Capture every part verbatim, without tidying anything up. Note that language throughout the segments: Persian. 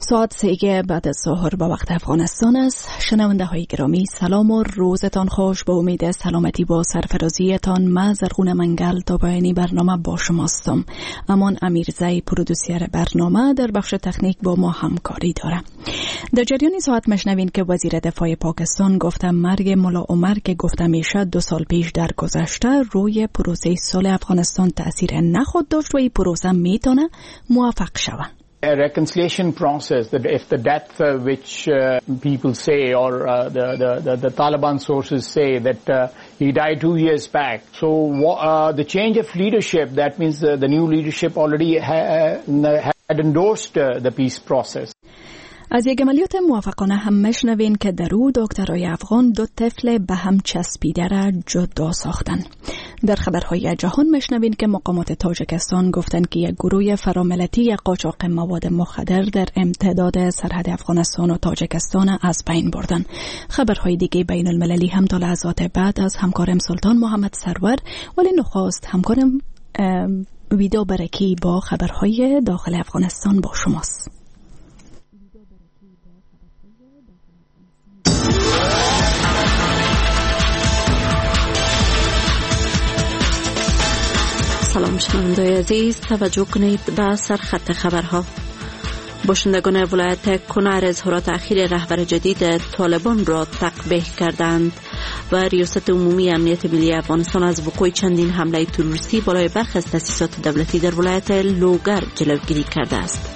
ساعت سه بعد از ظهر با وقت افغانستان است. شنونده های گرامی سلام و روزتان خوش. با امید سلامتی با سرفرازیتان من زرغون منگل تا پایانی برنامه با شماستم. امان امیرزی پرودوسر برنامه در بخش تکنیک با ما همکاری داره. در جریان ساعت مشنوین که وزیر دفاع پاکستان گفته مرگ ملا عمر که گفته میشه دو سال پیش در گذشته روی پروسه صلح افغانستان تأثیر نخود داشت و این پروسه میتونه موفق شود. A reconciliation process that if the death uh, which uh, people say or uh, the, the, the, the Taliban sources say that uh, he died two years back. So uh, the change of leadership, that means uh, the new leadership already ha- had endorsed uh, the peace process. از یک عملیات موفقانه هم مشنوین که در او دکترای افغان دو طفل به هم چسبیده را جدا ساختن. در خبرهای جهان مشنوین که مقامات تاجیکستان گفتند که یک گروه فراملتی قاچاق مواد مخدر در امتداد سرحد افغانستان و تاجیکستان از بین بردن. خبرهای دیگه بین المللی هم تا لحظات بعد از همکارم سلطان محمد سرور، ولی نخست همکارم ویدا برکی با خبرهای داخل افغانستان با شماست. سلام شنوندگان عزیز، توجه کنید به سرخط خبرها. باشندگان ولایت کنر اظهارات اخیر رهبر جدید طالبان را تقبیح کردند و ریاست عمومی امنیت ملی افغانستان از وقوع چندین حمله تروریستی بالای برخی از تأسیسات دولتی در ولایت لوگر جلوگیری کرده است.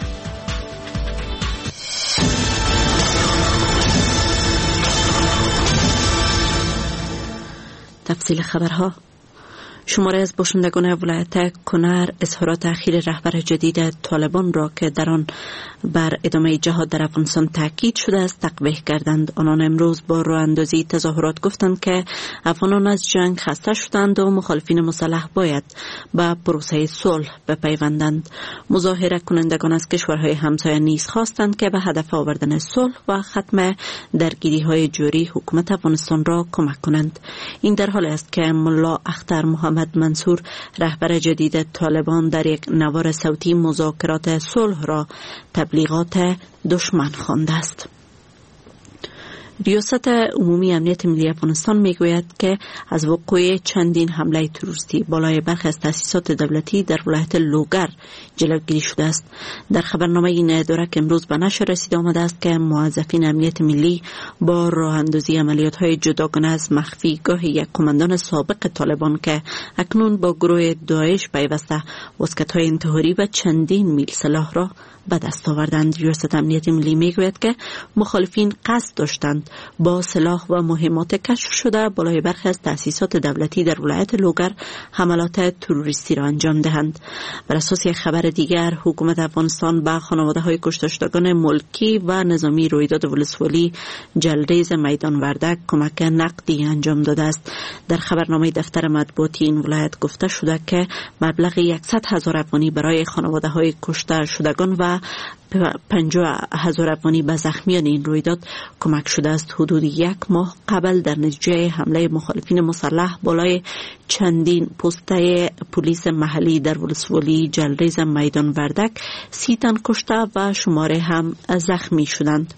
تفصیل خبرها. شماره از باشندگان ولایت کنر اظهارات اخیر رهبر جدید طالبان را که در آن بر ادامه جهاد در افغانستان تاکید شده است تقبیح کردند. آنان امروز با راه اندازی تظاهرات گفتند که افغانان از جنگ خسته شدند و مخالفین مسلح باید به پروسه صلح بپیوندند. مظاهره کنندگان از کشورهای همسایه نیز خواستند که به هدف آوردن صلح و ختم درگیری‌های جاری حکومت افغانستان را کمک کنند. این در حالی است که ملا اختر محمد منصور رهبر جدید طالبان در یک نوار صوتی مذاکرات صلح را تبلیغات دشمن خوانده است. ریاست عمومی امنیت ملی افغانستان میگوید که از وقوع چندین حمله تروریستی بالای برخی از تأسیسات دولتی در ولایت لوگر جلوگیری شده است. در خبرنامه این اداره که امروز به نشر رسیده آمده است که موظفین امنیت ملی با راه اندازی عملیات‌های جداگانه از مخفیگاه یک کماندان سابق طالبان که اکنون با گروه داعش پیوسته واسکت‌های انتحاری و چندین میل سلاح را به دست آوردند. ریاست امنیت ملی میگوید که مخالفین قصد داشتند با سلاح و مهمات کشف شده بالای برخی از تأسیسات دولتی در ولایت لوگر حملات تروریستی را انجام دهند. بر اساس یک خبر دیگر حکومت افغانستان به خانواده‌های کشته شدگان ملکی و نظامی رویداد ولسوالی جلریز میدان وردک کمک نقدی انجام داده است. در خبرنامه دفتر مطبوعاتی این ولایت گفته شده که مبلغ صد هزار افغانی برای خانواده‌های کشته شدگان و پنجاه هزار افغانی به زخمیان این رویداد کمک شده است. حدود یک ماه قبل در نتیجه حمله مخالفین مسلح بالای چندین پسته پلیس محلی در ولسوالی جلریز میدان وردک سی تن کشته و شماره هم زخمی شدند.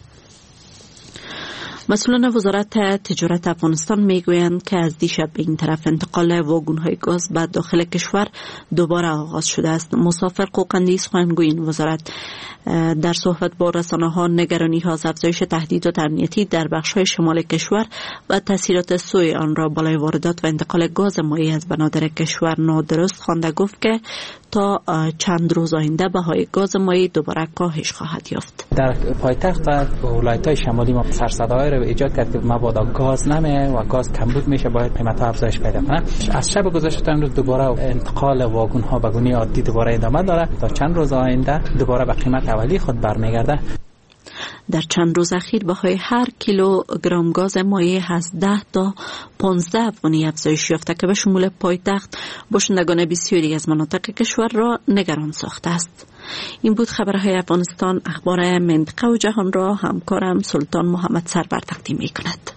مسئولان وزارت تجارت افغانستان میگویند که از دیشب به این طرف انتقال واگن‌های گاز به داخل کشور دوباره آغاز شده است. مسافر قوقندی سخنگوی این وزارت در صحبت با رسانه‌ها نگرانی‌ها از افزایش تهدیدات امنیتی در بخش‌های شمال کشور و تاثیرات سوی آن را بالای واردات و انتقال گاز مایع از بنادر کشور نادرست خوانده. گفت که تا چند روز آینده بهای گاز مایع دوباره کاهش خواهد یافت. در پایتخت و ولایت‌های شمالی ما سرصداهای رو ایجاد کرد که مبادا گاز نمیه و گاز کمبود میشه، باید قیمت‌ها افزایش پیدا کنه. از شب گذشته تا امروز دوباره انتقال واگن‌ها به گونه عادی دوباره ادامه داره. تا چند روز آینده دوباره به قیمت اولی خود برمیگرده. در چند روز اخیر بهای هر کیلوگرم گاز مایع از ده تا پانزده افغانی افزایش یافته که به شمول پایتخت باشندگان بسیاری از مناطق کشور را نگران ساخته است. این بود خبرهای افغانستان. اخبار منطقه و جهان را همکارم سلطان محمد سرور تقدیم می کند.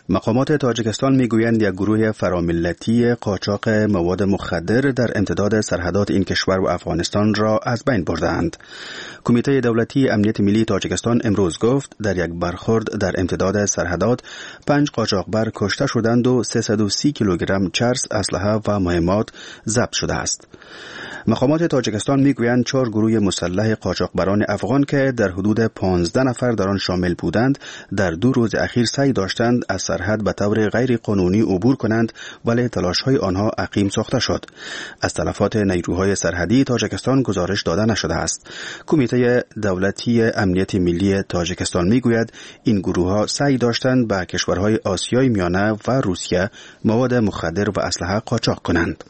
مقامات تاجیکستان میگویند یک گروه فراملتی قاچاق مواد مخدر در امتداد سرحدات این کشور و افغانستان را از بین بردند. کمیته دولتی امنیت ملی تاجیکستان امروز گفت در یک برخورد در امتداد سرحدات پنج قاچاقبر کشته شدند و سیصد و سی کیلوگرم چرس، اسلحه و مهمات ضبط شده است. مقامات تاجیکستان میگویند چهار گروه مسلح قاچاقبران افغان که در حدود پانزده نفر در آن شامل بودند در دو روز اخیر سعی داشتند از سرحد به طور غیر قانونی عبور کنند، ولی تلاش‌های آنها عقیم ساخته شد. از تلفات نیروهای سرحدی تاجیکستان گزارش داده نشده است. کمیته دولتی امنیت ملی تاجیکستان میگوید این گروه‌ها سعی داشتند به کشورهای آسیای میانه و روسیه مواد مخدر و اسلحه قاچاق کنند.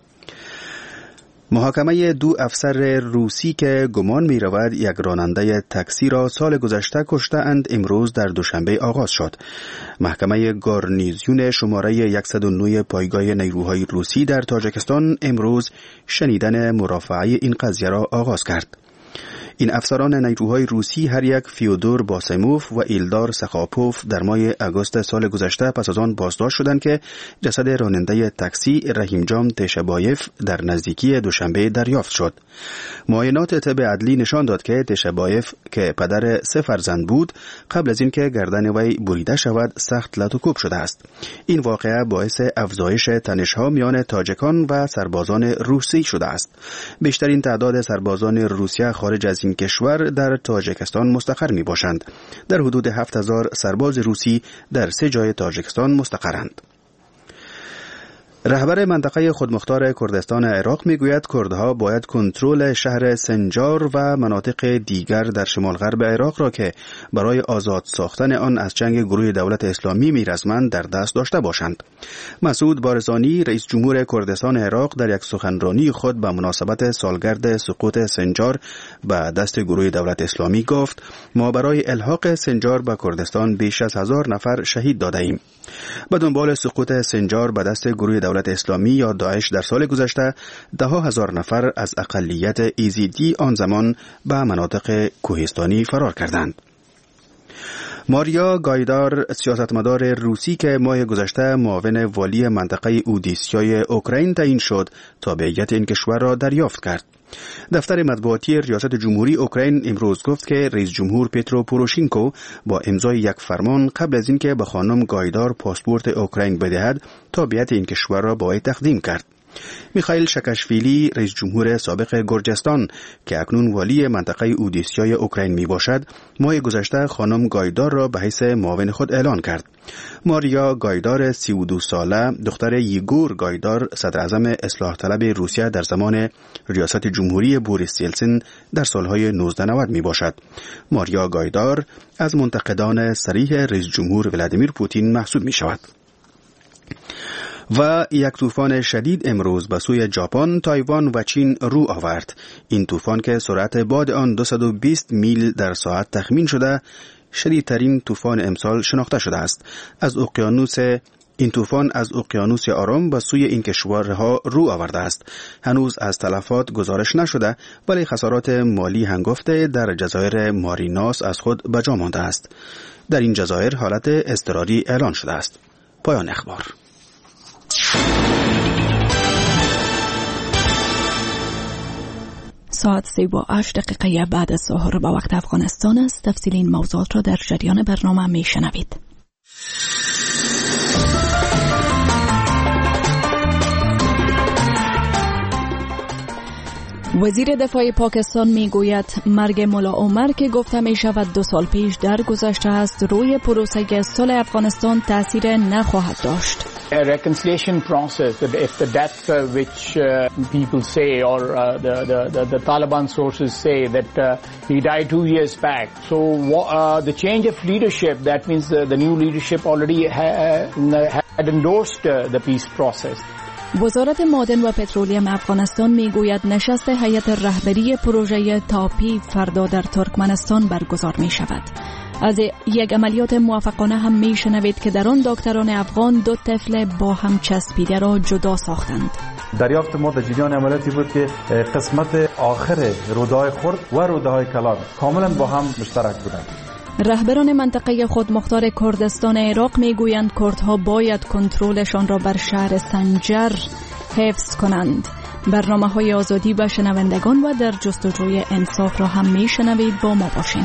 محاکمه دو افسر روسی که گمان می رود یک راننده تاکسی را سال گذشته کشته اند امروز در دوشنبه آغاز شد. محکمه گارنیزیون شماره صد و نه پایگاه نیروهای روسی در تاجیکستان امروز شنیدن مرافعه این قضیه را آغاز کرد. این افسران نیروهای روسی هر یک فیودور باسیموف و ایلدار سخاپوف در ماه آگوست سال گذشته پس از آن بازداشت شدند که جسد راننده تاکسی رحیمجان تشبایف در نزدیکی دوشنبه دریافت شد. معاینات طب عدلی نشان داد که تشبایف که پدر سه فرزند بود قبل از اینکه گردن وی بریده شود سخت لط و کوب شده است. این واقعه باعث افزایش تنش‌ها میان تاجیکان و سربازان روسی شده است. بیشترین تعداد سربازان روسیه خارج از این کشور در تاجیکستان مستقر می باشند. در حدود هفت هزار سرباز روسی در سه جای تاجیکستان مستقرند. رهبر منطقه خودمختار کردستان عراق میگوید کردها باید کنترل شهر سنجار و مناطق دیگر در شمال غرب عراق را که برای آزاد ساختن آن از چنگ گروه دولت اسلامی میرسمند در دست داشته باشند. مسعود بارزانی رئیس جمهور کردستان عراق در یک سخنرانی خود به مناسبت سالگرد سقوط سنجار به دست گروه دولت اسلامی گفت ما برای الحاق سنجار به کردستان بیش از هزار نفر شهید داده ایم. به دنبال سقوط سنجار به دست گروه دولت اسلامی یا داعش در سال گذشته ده ها هزار نفر از اقلیت ایزیدی آن زمان به مناطق کوهستانی فرار کردند. ماریا گایدار سیاستمدار روسی که ماه گذشته معاون والی منطقه اودیسیای اوکراین تعیین شد تابعیت این کشور را دریافت کرد. دفتر مطبوعاتی ریاست جمهوری اوکراین امروز گفت که رئیس جمهور پترو پوروشینکو با امضای یک فرمان قبل از اینکه به خانم گایدار پاسپورت اوکراین بدهد تابعیت این کشور را به او تقدیم کرد. میخائیل شاکاشویلی رئیس جمهور سابق گرجستان که اکنون والی منطقه اودیسیای اوکراین می باشد ماه گذشته خانم گایدار را به حیث معاون خود اعلان کرد. ماریا گایدار سی و دو ساله دختر یگور گایدار صدر اعظم اصلاح طلب روسیه در زمان ریاست جمهوری بوریس یلتسین در سالهای نوزده نود می باشد. ماریا گایدار از منتقدان صریح رئیس جمهور ولادیمیر پوتین محسوب می شود. و یک طوفان شدید امروز به سوی ژاپن، تایوان و چین رو آورد. این طوفان که سرعت باد آن دویست و بیست میل در ساعت تخمین شده شدیدترین طوفان امسال شناخته شده است. از اقیانوس این طوفان از اقیانوس آرام به سوی این کشورها رو آورده است. هنوز از تلفات گزارش نشده ولی خسارات مالی هنگفته در جزایر ماریناس از خود به جا مانده است. در این جزایر حالت اضطراری اعلان شده است. پایان اخبار. ساعت سه و هشت دقیقه بعد از ظهر به وقت افغانستان است. تفصیل این موضوعات را در جریان برنامه می شنوید. وزیر دفاع پاکستان می گوید مرگ ملا عمر که گفته می شود دو سال پیش در گذشته است روی پروسه صلح افغانستان تاثیر نخواهد داشت. A reconciliation process, that if the death uh, which uh, people say or uh, the, the, the, the Taliban sources say that uh, he died two years back. So uh, the change of leadership, that means uh, the new leadership already ha- had endorsed uh, the peace process. وزارت معدن و پترولیم افغانستان میگوید نشست هیئت رهبری پروژه تاپی فردا در ترکمنستان برگزار می شود. از یک عملیات موفقانه هم می شنوید که در آن دکتران افغان دو طفل با هم چسبیده را جدا ساختند. دریافت ما در جریان عملیاتی بود که قسمت آخر رودهای خرد و رودهای کلان کاملا با هم مشترک بودند. رهبران منطقه خودمختار کردستان عراق میگویند کردها باید کنترلشان را بر شهر سنجر حفظ کنند. برنامه های آزادی و شنوندگان و در جستجوی انصاف را هم میشنوید، با ما باشین.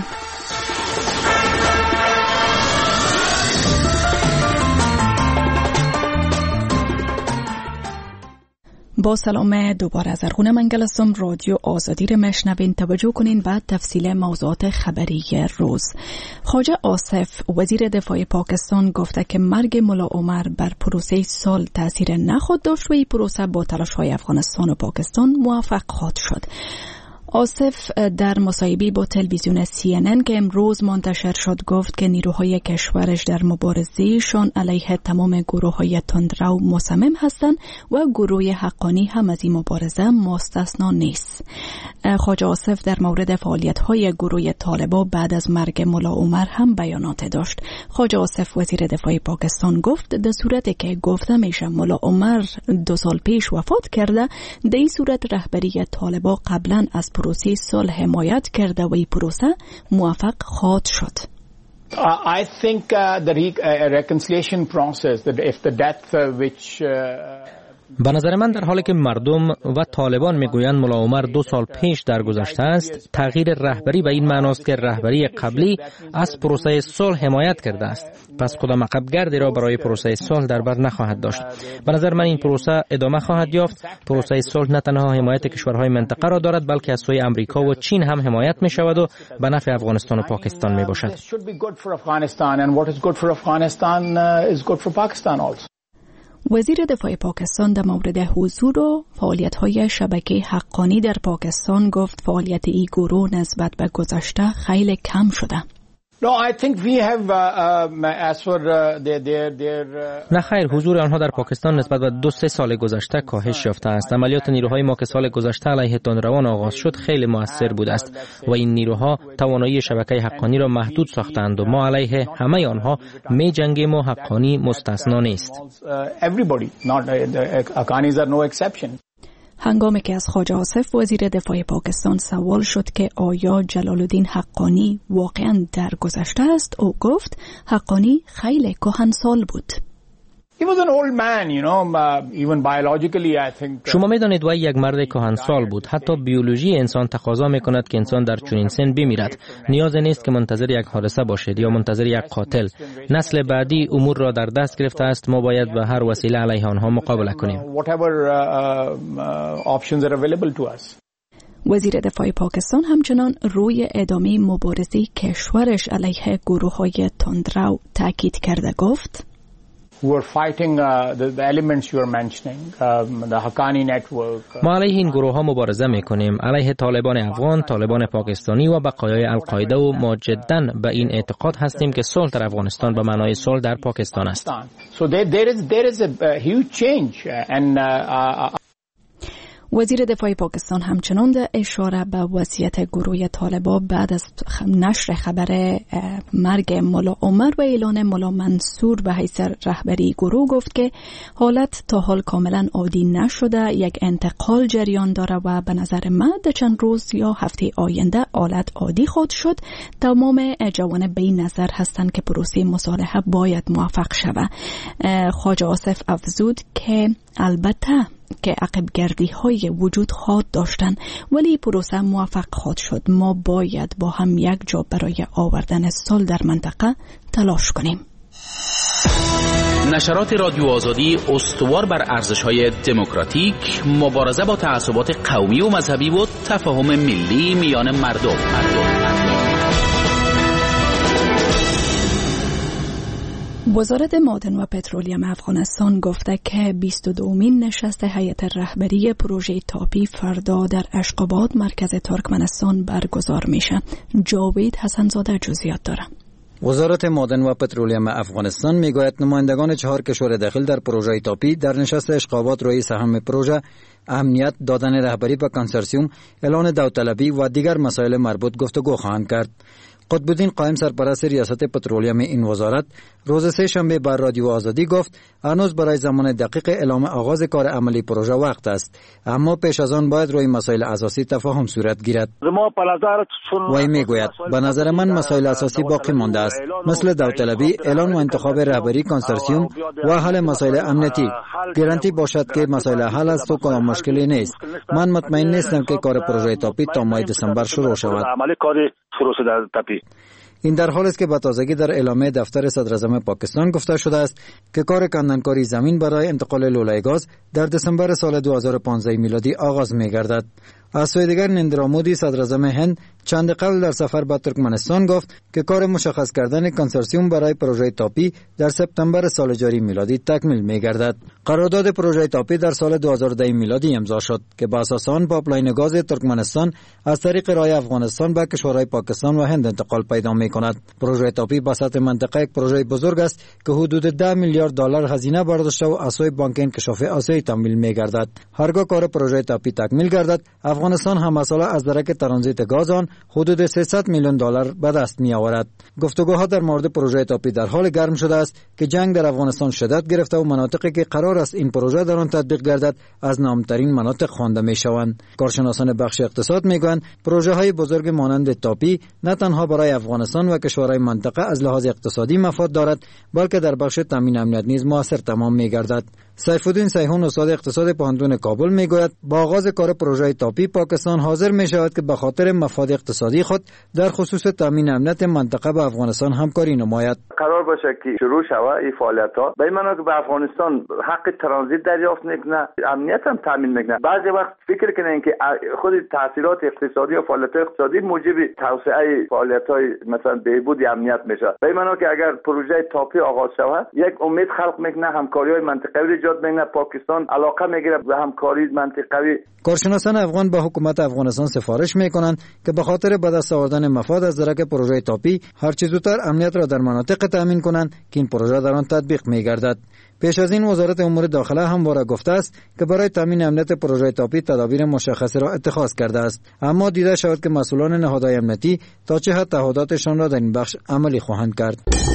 با سلام دوباره از ارغون منگل هستم. رادیو آزادی را مشنوین. توجه کنین بعد تفصیل موضوعات خبری روز. خواجه آصف وزیر دفاع پاکستان گفته که مرگ ملا عمر بر پروسه صلح تاثیر نخواهد داشت و این پروسه با تلاش های افغانستان و پاکستان موفق خواهد شد. آصف در مصاحبه با تلویزیون سی ان ان که امروز منتشر شد گفت که نیروهای کشورش در مبارزهشان علیه تمام گروه‌های تندرو مصمم هستند و گروه حقانی هم از این مبارزه مستثنا نیست. خواجه آصف در مورد فعالیت‌های گروه طالبان بعد از مرگ ملا عمر هم بیانات داشت. خواجه آصف وزیر دفاع پاکستان گفت در صورتی که گفته میشه ملا عمر دو سال پیش وفات کرده، در این صورت رهبری طالبان قبلا از پروسه صلح حمایت کرده و این پروسه موفق خواهد شد. Uh, I think uh, the re- uh, reconciliation process, that if the death uh, which uh, به نظر من در حالی که مردم و طالبان میگویند ملا عمر دو سال پیش درگذشته است، تغییر رهبری به این معناست که رهبری قبلی از پروسه صلح حمایت کرده است، پس کدام عقبگردی را برای پروسه صلح در بر نخواهد داشت. به نظر من این پروسه ادامه خواهد یافت. پروسه صلح نه تنها حمایت کشورهای منطقه را دارد، بلکه از سوی امریکا و چین هم حمایت می شود و به نفع افغانستان و پاکستان می باشد. وزیر دفاع پاکستان در مورد حضور و فعالیت‌های شبکه حقانی در پاکستان گفت فعالیت این گروه نسبت به گذشته خیلی کم شده. No, I think we have uh, uh, as for uh, their their their uh, نه خیر، حضور آنها در پاکستان نسبت به دو سه سال گذشته کاهش یافته است. عملیات نیروهای ما که سال گذشته علیه تندروان آغاز شد خیلی موثر بوده است و این نیروها توانایی شبکه حقانی را محدود ساختند و ما علیه همه آنها می جنگیم و حقانی مستثنا نیست. Everybody, not Haqqanis are no exception. هنگامی که از خواجه آصف وزیر دفاع پاکستان سوال شد که آیا جلال الدین حقانی واقعا درگذشته است، او گفت حقانی خیلی کهنسال بود. He was an old man, you know, uh, even biologically I think. شما می‌دانید وی یک مرد کهنسال بود. حتی بیولوژی انسان تقاضا می‌کند که انسان در چنین سن بمیرد. نیاز نیست که منتظر یک حادثه باشد یا منتظر یک قاتل. نسل بعدی امور را در دست گرفته است. ما باید به هر وسیله علیه آنها مقابله کنیم. Whatever uh, uh, options are available to us. وزیر دفاع پاکستان همچنان روی ادامه مبارزه کشورش علیه گروه‌های تندرو تاکید کرده گفت who are fighting uh, the, the elements you are mentioning, um, the Haqqani network. ما علیه این گروه ها مبارزه میکنیم، علیه طالبان افغان، طالبان پاکستانی و بقایای القاعده، و ما جداً به این اعتقاد هستیم که صلح در افغانستان به معنای صلح در پاکستان است. So there, there is there is a, a huge change and uh, uh, وزیر دفاع پاکستان همچنان در اشاره به وضعیت گروه طالبان بعد از نشر خبر مرگ ملا عمر و اعلان ملا منصور به حیث رهبری گروه گفت که حالت تا حال کاملا عادی نشده، یک انتقال جریان داره و به نظر من در چند روز یا هفته آینده حالت عادی خواهد شد. تمام جوانب به این نظر هستند که پروسه مصالحه باید موفق شود. خواجه آصف افزود که البته که عقب گردی های وجود خواهد داشتن، ولی پروسه موفق خواهد شد. ما باید با هم یک جا برای آوردن صلح در منطقه تلاش کنیم. نشرات رادیو آزادی استوار بر ارزش‌های دموکراتیک، مبارزه با تعصبات قومی و مذهبی و تفاهم ملی میان مردم. مردم. وزارت معدن و پترولیم افغانستان گفته که بیست و دومین نشست هیئت رهبری پروژه تاپی فردا در اشقاباد مرکز ترکمنستان برگزار میشه. جاوید حسنزاده جزئیات داره. وزارت معدن و پترولیم افغانستان میگوید نمایندگان چهار کشور داخل در پروژه تاپی در نشست اشقاباد رئیس سهم پروژه اهمیت دادن رهبری به کنسورسیوم، اعلان داوطلبی و دیگر مسائل مربوط گفتگو خواهند کرد. قطب‌الدین قائم سرپرست ریاست پترولیم این وزارت روز سه شنبه بر رادیو آزادی گفت هنوز برای زمان دقیق اعلام آغاز کار عملی پروژه وقت است، اما پیش از آن باید روی مسائل اساسی تفاهم صورت گیرد. وی میگوید به نظر من مسائل اساسی باقی مانده است، مثل داوطلبی، اعلان و انتخاب رهبری کنسورسیوم و حل مسائل امنیتی. گارانتی باشد که مسائل حل است و کدام مشکلی نیست. من مطمئن نیستم که کار پروژه تاپی تا ماه دسامبر شروع شود. این در حالی است که به تازگی در اعلامیه دفتر صدراعظم پاکستان گفته شده است که کار کندنکاری زمین برای انتقال لوله گاز در دسامبر سال دو هزار و پانزده میلادی آغاز می‌گردد. از سوی دیگر نریندرا مودی صدراعظم هند چند قبل در سفر به ترکمنستان گفت که کار مشخص کردن کنسورسیوم برای پروژه تاپی در سپتامبر سال جاری میلادی تکمیل می‌گردد. قرارداد پروژه تاپی در سال دو هزار و ده میلادی امضا شد که بر اساس آن پایپلاین گاز ترکمنستان از طریق راه افغانستان به کشورهای پاکستان و هند انتقال پیدا می‌کند. پروژه تاپی به سطح منطقه یک پروژه بزرگ است که حدود ده میلیارد دلار هزینه برداشته و از سوی بانک انکشاف آسیایی تمویل می‌گردد. هرگاه کار پروژه تاپی تکمیل گردد، افغانستان هم مسئله از درک ترانزیت گاز آن حدود سیصد میلیون دلار به دست می آورد. گفتگوها در مورد پروژه تاپی در حال گرم شده است که جنگ در افغانستان شدت گرفته و مناطقی که قرار است این پروژه در آن تطبیق گردد از نامترین مناطق خوانده می شوند. کارشناسان بخش اقتصاد می گویند پروژه های بزرگ مانند تاپی نه تنها برای افغانستان و کشورهای منطقه از لحاظ اقتصادی مفاد دارد، بلکه در بخش تامین امنیت نیز موثر تمام می گردد. سیفالدین سیحون استاد اقتصاد پوهنتون کابل میگوید با آغاز کار پروژه تاپی پاکستان حاضر می شود که به خاطر مفاد اقتصادی خود در خصوص تامین امنیت منطقه با افغانستان همکاری نماید. قرار باشه که شروع شود این فعالیت ها به این معنی که به افغانستان حق ترانزیت دریافت میکنه، امنیت هم تامین میکنه. بعضی وقت فکر کنین که خود تاثیرات اقتصادی و فعالیت اقتصادی موجب توسعه فعالیت های مثلا بهبود امنیت میشه. به این معنی که اگر پروژه تاپی آغاز شود یک امید خلق میکنه، همکاری های منطقوی بین پاکستان علاقه میگیره به همکاری منطقوی. کارشناسان افغان به حکومت افغانستان سفارش میکنند که به خاطر به دست آوردن مفاد از درک پروژه تاپی هر چه زودتر امنیت را در مناطق تامین کنند که این پروژه در آن تطبیق میگردد. پیش از این وزارت امور داخله همواره گفته است که برای تامین امنیت پروژه تاپی تدابیر مشخصی را اتخاذ کرده است، اما دیده شود که مسئولان نهادهای امنیتی تا چه حد تعهداتشان را در این بخش عملی خواهند کرد.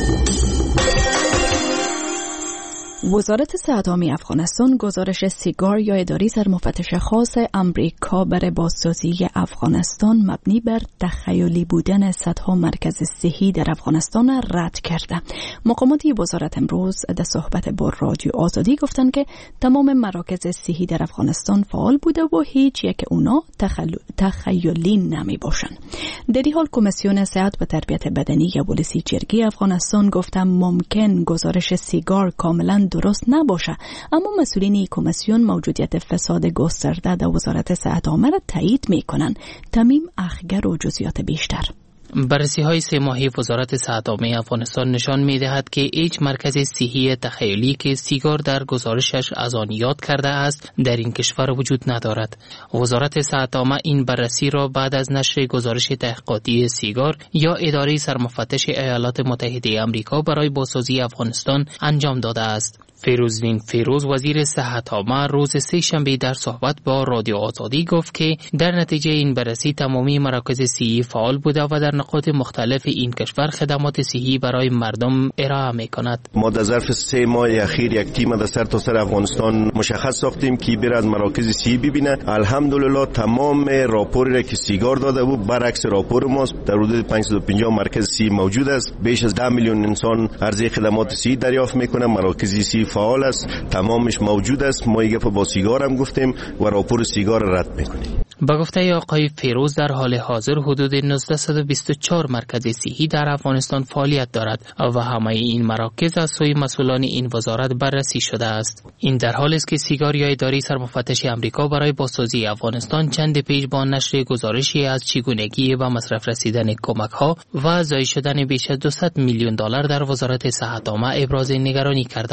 وزارت صحت عامه افغانستان گزارش سیگار یا اداره سرمفتش خاص امریکا برای بازسازی افغانستان مبنی بر تخیلی بودن صدها مرکز صحی در افغانستان رد کرده. مقامات وزارت امروز در صحبت با رادیو آزادی گفتند که تمام مراکز صحی در افغانستان فعال بوده و هیچ یک اونا تخل... تخیلی نمی باشند. در این حال کمیسیون صحت و تربیت بدنی یا پلیسی جرگی افغانستان گفتند ممکن گزارش سیگار کاملا درست نباشه، اما مسئولین کمیسیون موجودیت فساد گسترده در وزارت صحت عامه را تایید میکنند. تمیم اخگر و جزئیات بیشتر. بررسی های سه ماهی وزارت صحت عامه افغانستان نشان می دهد که هیچ مرکز صحی تخیلی که سیگار در گزارشش از آن یاد کرده است در این کشور وجود ندارد. وزارت صحت عامه این بررسی را بعد از نشر گزارش تحقیقاتی سیگار یا اداره سرمفتش ایالات متحده آمریکا برای بازسازی افغانستان انجام داده است. فیروزدین فیروز وزیر صحت عامه روز سه شنبه در صحبت با رادیو آزادی گفت که در نتیجه این بررسی تمامی مراکز صحی فعال بوده و در نقاط مختلف این کشور خدمات صحی برای مردم ارائه می‌کند. ما در ظرف سه ماه اخیر یک تیم در سرتاسر افغانستان مشخص ساختیم که بر از مراکز صحی ببینه. الحمدلله تمام راپوری را که سیگار داده بود برعکس راپور ماست. در حدود پانصد و پنجاه مرکز صحی موجود است. بیش از ده میلیون انسان عرضه خدمات صحی دریافت می‌کنه. مراکز صحی فعال است، تمامش موجود است. ما یک با سیگار هم گفتیم و راپور سیگار رد میکنیم. با گفته آقای فیروز در حال حاضر حدود نوزده و بیست و چهار مرکز صحی در افغانستان فعالیت دارد و همه این مراکز از سوی مسئولان این وزارت بررسی شده است. این در حالی است که سیگار یا اداره سرمفتش آمریکا برای بازسازی افغانستان چند پیش با نشر گزارشی از چگونگی و مصرف رسیدن کمک ها و ضایع شدن بیش از دویست میلیون دلار در وزارت صحت عامه ابراز نگرانی کرده است.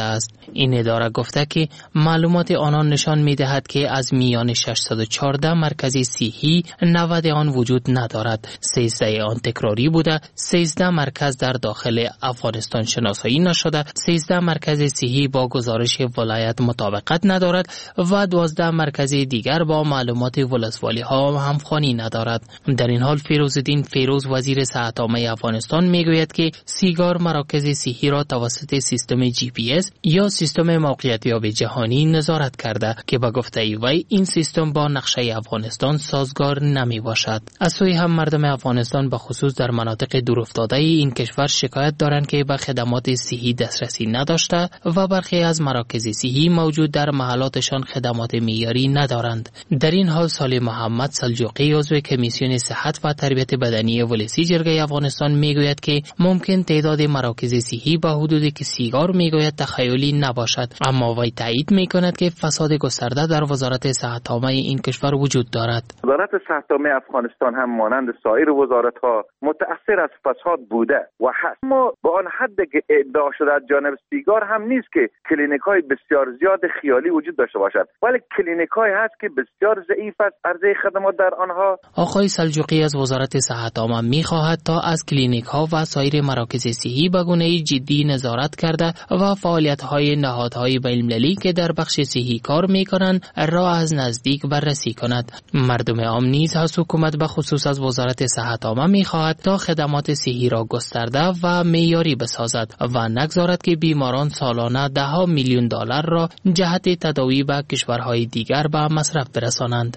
این اداره گفته که معلومات آنان نشان می‌دهد که از میان ششصد و چهارده مرکز صحی نود آن وجود ندارد. سیزده آن تکراری بوده، سیزده مرکز در داخل افغانستان شناسایی نشده، سیزده مرکز صحی با گزارش ولایت مطابقت ندارد و دوازده مرکز دیگر با معلومات ولسوالی ها همخوانی ندارد. در این حال فیروزالدین فیروز وزیر صحت عامه افغانستان میگوید که سیگار مراکز صحی را توسط سیستم جی پی اس یا سیستم موقعیتیاب جهانی نظارت کرده که با گفته وی این سیستم با نقشه افغانستان سازگار نمی باشد. از سوی هم مردم افغانستان به خصوص در مناطق دورافتاده این کشور شکایت دارند که به خدمات صحی دسترسی نداشته و برخی از مراکز صحی موجود در محلاتشان خدمات معیاری ندارند. در این حال صالح محمد سلجوقی عضو کمیسیون صحت و تربیت بدنی ولسی جرگه افغانستان میگوید که ممکن تعداد مراکز صحی با حدودی که سیگار میگوید تخیلی نباشد، اما وی تایید میکند که فساد گسترده در وزارت صحت عامه این کشور وجود دارد. وزارت صحت عامه افغانستان هم مانند سایر وزارت‌ها متأثر از فساد بوده و هست، اما با آن حد که ادعا شده از جانب سیگار هم نیست که کلینیک‌های بسیار زیاد خیالی وجود داشته باشد، ولی کلینیک‌هایی هست که بسیار ضعیف است عرضه خدمات در آنها. آقای سلجوقی از وزارت صحت عامه می‌خواهد تا از کلینیک‌ها و سایر مراکز صحی به گونه‌ای جدی نظارت کرده و فعالیت‌های نهادهای بین‌المللی که در بخش صحی کار می‌کنند را از نزدیک بررسی کند. مردم عام نیز از حکومت به خصوص از وزارت صحت عامه می‌خواهد تا خدمات صحی را گسترده و معیاری بسازد و نگذارد که بیماران سالانه ده ها میلیون دلار را جهت تداوی به کشورهای دیگر به مصرف برسانند.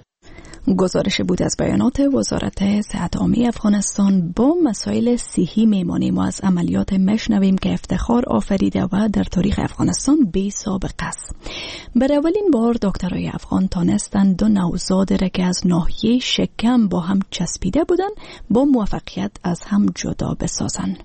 گزارش بود از بیانات وزارت صحت عامه افغانستان. با مسائل صحی میمانیم و از عملیات مشنویم که افتخار آفریده و در تاریخ افغانستان بی سابقه است. بر اولین بار دکترای افغان تانستند دو نوزاد را که از ناحیه شکم با هم چسبیده بودند با موفقیت از هم جدا بسازند.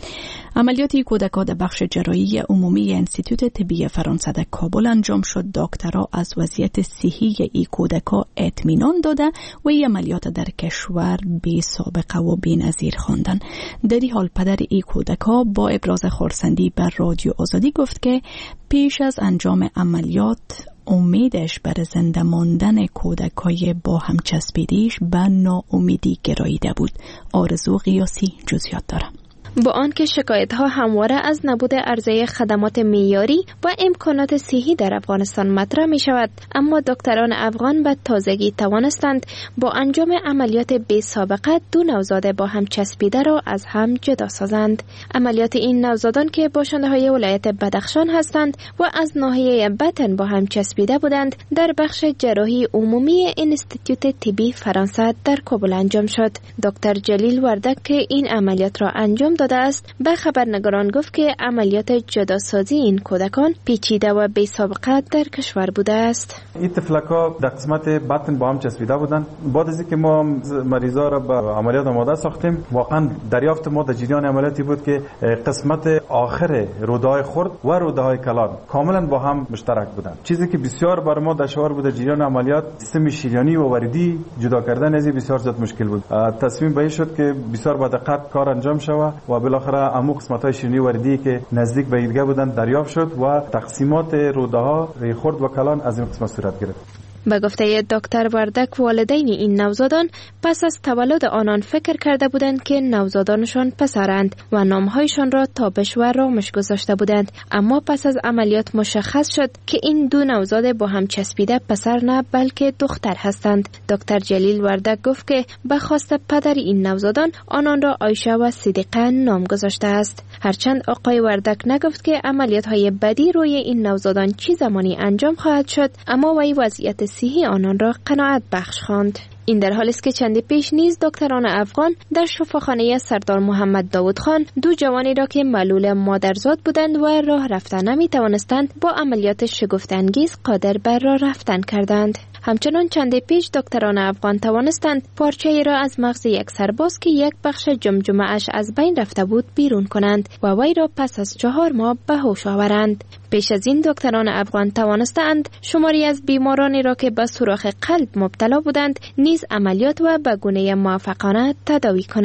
عملیاتی کودکان در بخش جراحی عمومی انستیتوت طبی فرانسه در کابل انجام شد. دکترها از وضعیت صحی ای کودکان اطمینان داده و این عملیات در کشور بی سابقه و بی نظیر خواندند. در این حال پدر ای کودکان با ابراز خرسندی بر رادیو آزادی گفت که پیش از انجام عملیات امیدش بر زنده ماندن کودکای با هم چسبیدیش به ناامیدی گراییده بود. آرزو قیاسی جزئیات داره. با آنکه شکایت‌ها همواره از نبود عرضه خدمات معیاری و امکانات صحی در افغانستان مطرح می‌شود، اما دکتران افغان به تازگی توانستند با انجام عملیات بی سابقه دو نوزاد با هم چسبیده را از هم جدا سازند. عملیات این نوزادان که باشنده‌های ولایت بدخشان هستند و از ناحیه بطن با هم چسبیده بودند، در بخش جراحی عمومی انستیتوت طبی فرانسه در کابل انجام شد. دکتر جلیل وردک که این عملیات را انجام داده است به خبرنگاران گفت که عملیات جداسازی این کودکان پیچیده و بی سابقه در کشور بوده است. این تفلک‌ها در قسمت بطن با هم چسبیده بودند. بعد از اینکه ما مریضا را به عملیات آماده ساختیم، واقعا دریافت ما در جریان عملیاتی بود که قسمت آخر روده‌های خرد و روده‌های کلان کاملا با هم مشترک بودند. چیزی که بسیار بر ما دشوار بود در جریان عملیات، سیستم شریانی و وریدی جدا کردن از بسیار زیاد مشکل بود. تصمیم به این شد که بسیار با دقت کار انجام شود و بالاخره امو قسمت‌های شیرینی وردی که نزدیک به ایدگاه بودند دریافت شد و تقسیمات روده‌ها خرد و کلان از این قسمت صورت گرفت. به گفته دکتر وردک، والدین این نوزادان پس از تولد آنان فکر کرده بودند که نوزادانشان پسرند و نامهایشان را تابش و رامش گذاشته بودند، اما پس از عملیات مشخص شد که این دو نوزاد با هم چسبیده پسر نه بلکه دختر هستند. دکتر جلیل وردک گفت که به خواست پدر این نوزادان آنان را عایشه و صدیقه نام گذاشته است. هرچند آقای وردک نگفت که عملیات های بدی روی این نوزادان چی زمانی انجام خواهد شد، اما وی وضعیت صحی آنان را قناعت بخش خواند. این در حالی است که چندی پیش نیز دکتران افغان در شفاخانه سردار محمد داود خان دو جوانی را که معلول مادرزاد بودند و راه رفتن نمی توانستند با عملیات شگفت‌انگیز قادر بر راه رفتن کردند. همچنان چندی پیش دکتران افغان توانستند پارچه‌ای را از مغز یک سرباز که یک بخش جمجمه اش از بین رفته بود بیرون کنند و وی را پس از چهار ماه به هوش آورند. پیش از این دکتران افغان توانستند شماری از بیمارانی را که به سوراخ قلب مبتلا بودند نیز عملیات و به گونه موفقانه تداوی کنند.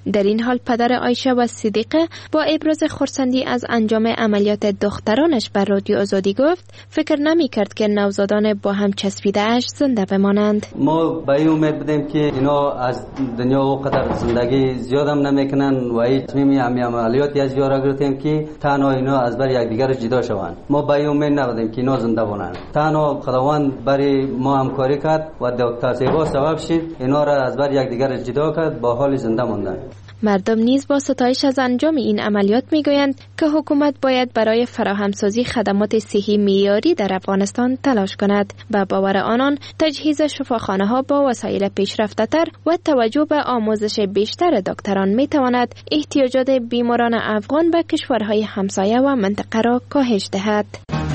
در این حال پدر عایشه و صدیقه با ابراز خرسندی از انجام عملیات دخترانش بر رادیو آزادی گفت فکر نمی کرد که نوزادان با هم چسبیده اش زنده بمانند. ما به این امید بودیم که اینا از دنیا و قدر زندگی زیادم نمیکنن و هیچ تصمیم عملیاتی از جا را گرفتیم که تنها اینا از بر یکدیگر جدا شوند. ما به این امید نبودیم که اینا زنده بمانند. تنها خداوند برای ما همکاری کرد و دکتر سیبا سبب شد اینا را از بر یکدیگر جدا کرد، با حال زنده ماندند. مردم نیز با ستایش از انجام این عملیات میگویند که حکومت باید برای فراهمسازی خدمات صحی معیاری در افغانستان تلاش کند. به باور آنان تجهیز شفاخانه ها با وسایل پیشرفته تر و توجه به آموزش بیشتر دکتران میتواند احتیاجات بیماران افغان به کشورهای همسایه و منطقه را کاهش دهد.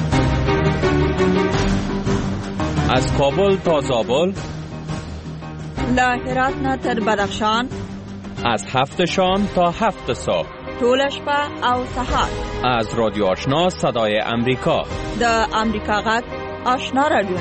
از کابل تا زابل، له هرات نه تر بدخشان، از هفت شام تا هفت صبح، ټول شپه او سهار، از رادیو آشنا صدای امریکا، د امریکا غږ آشنا رادیو.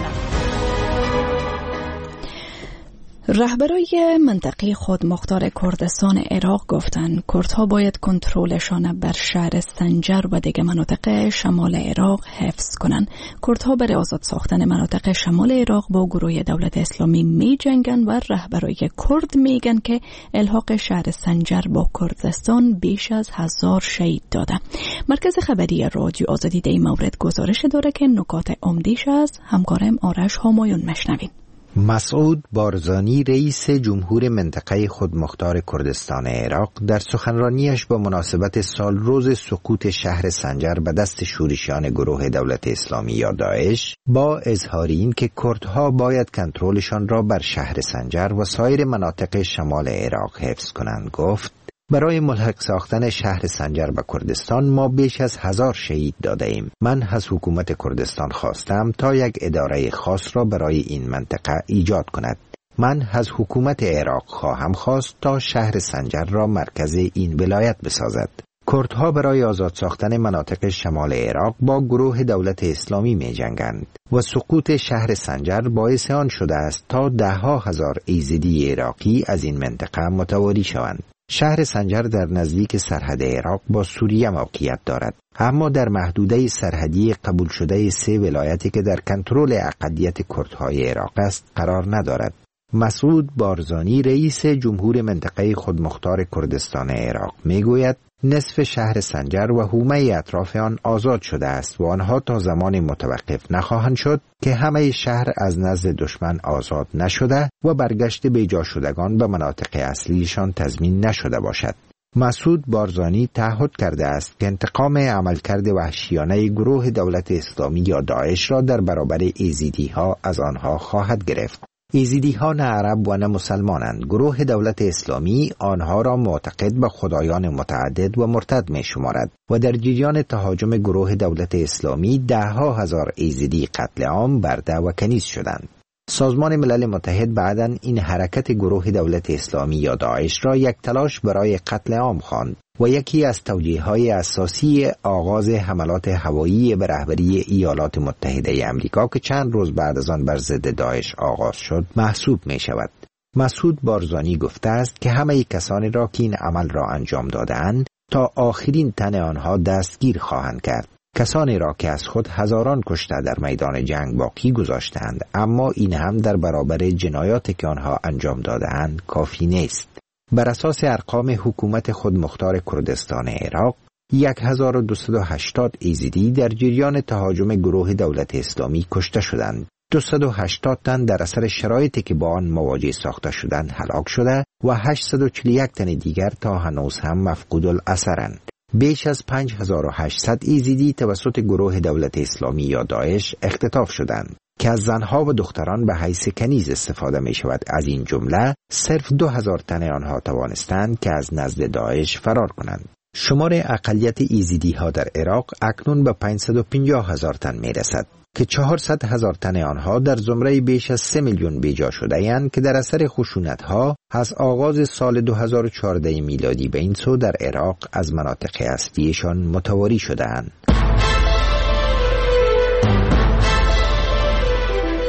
رهبرای منطقه خودمختار کردستان عراق گفتند کردها باید کنترلشان بر شهر سنجر و دیگر مناطق شمال عراق حفظ کنند. کردها برای آزاد ساختن مناطق شمال عراق با گروه دولت اسلامی می جنگن و رهبرای کرد میگن که الحاق شهر سنجر با کردستان بیش از هزار شهید داده. مرکز خبری رادیو آزادی در این مورد گزارش داره که نکات عمده‌اش از همکارم آرش همایون مشنویم. مسعود بارزانی رئیس جمهور منطقه خودمختار کردستان عراق در سخنرانیش با مناسبت سال روز سقوط شهر سنجر به دست شورشیان گروه دولت اسلامی یا داعش با اظهار این که کردها باید کنترلشان را بر شهر سنجر و سایر مناطق شمال عراق حفظ کنند گفت برای ملحق ساختن شهر سنجر به کردستان ما بیش از هزار شهید داده ایم. من از حکومت کردستان خواستم تا یک اداره خاص را برای این منطقه ایجاد کند. من از حکومت عراق خواهم خواست تا شهر سنجر را مرکز این ولایت بسازد. کردها برای آزاد ساختن مناطق شمال عراق با گروه دولت اسلامی می جنگند و سقوط شهر سنجر باعث آن شده است تا ده ها هزار ایزدی عراقی از این منطقه متواری شوند. شهر سنجر در نزدیک سرحد عراق با سوریه موقعیت دارد، اما در محدوده سرحدی قبول شده سه ولایتی که در کنترل اقلیت کردهای عراق است قرار ندارد. مسعود بارزانی رئیس جمهور منطقه خودمختار کردستان عراق میگوید نصف شهر سنجر و حومه اطراف آن آزاد شده است و آنها تا زمان متوقف نخواهند شد که همه شهر از نزد دشمن آزاد نشده و برگشت به جا شدگان به مناطق اصلیشان تضمین نشده باشد. مسعود بارزانی تعهد کرده است که انتقام عملکرد وحشیانه گروه دولت اسلامی یا داعش را در برابر ایزیدی ها از آنها خواهد گرفت. ایزیدی ها نه عرب و نه مسلمانند. گروه دولت اسلامی آنها را معتقد به خدایان متعدد و مرتد می شمارد و در جریان تهاجم گروه دولت اسلامی ده ها هزار ایزیدی قتل عام برده و کنیز شدند. سازمان ملل متحد بعداً این حرکت گروه دولت اسلامی یا داعش را یک تلاش برای قتل عام خواند و یکی از توجیه‌های اساسی آغاز حملات هوایی به رهبری ایالات متحده آمریکا که چند روز بعد از آن بر ضد داعش آغاز شد محسوب می شود. مسعود بارزانی گفته است که همه کسانی را که این عمل را انجام دادند تا آخرین تن آنها دستگیر خواهند کرد. کسانی را که از خود هزاران کشته در میدان جنگ باقی گذاشتند، اما این هم در برابر جنایاتی که آنها انجام دادند کافی نیست. بر اساس ارقام حکومت خودمختار کردستان عراق، هزار و دویست و هشتاد ایزیدی در جریان تهاجم گروه دولت اسلامی کشته شدند. دویست و هشتاد تن در اثر شرایطی که با آن مواجه ساخته شدند هلاک شده و هشتصد و چهل و یک تن دیگر تا هنوز هم مفقود الاثرند. بیش از پنج هزار و هشتصد ایزیدی توسط گروه دولت اسلامی یا داعش اختطاف شدند که از زنها و دختران به حیث کنیز استفاده می شود. از این جمله صرف دو هزار تن آنها توانستند که از نزد داعش فرار کنند. شمار اقلیت ایزیدی ها در عراق اکنون به پانصد و پنجاه هزار تن می رسد که چهارصد هزار تن آنها در زمره بیش از سه میلیون بیجا شده اند که در اثر خشونت ها از آغاز سال دو هزار و چهارده میلادی به این سو در عراق از مناطق اصلیشان متواری شده اند.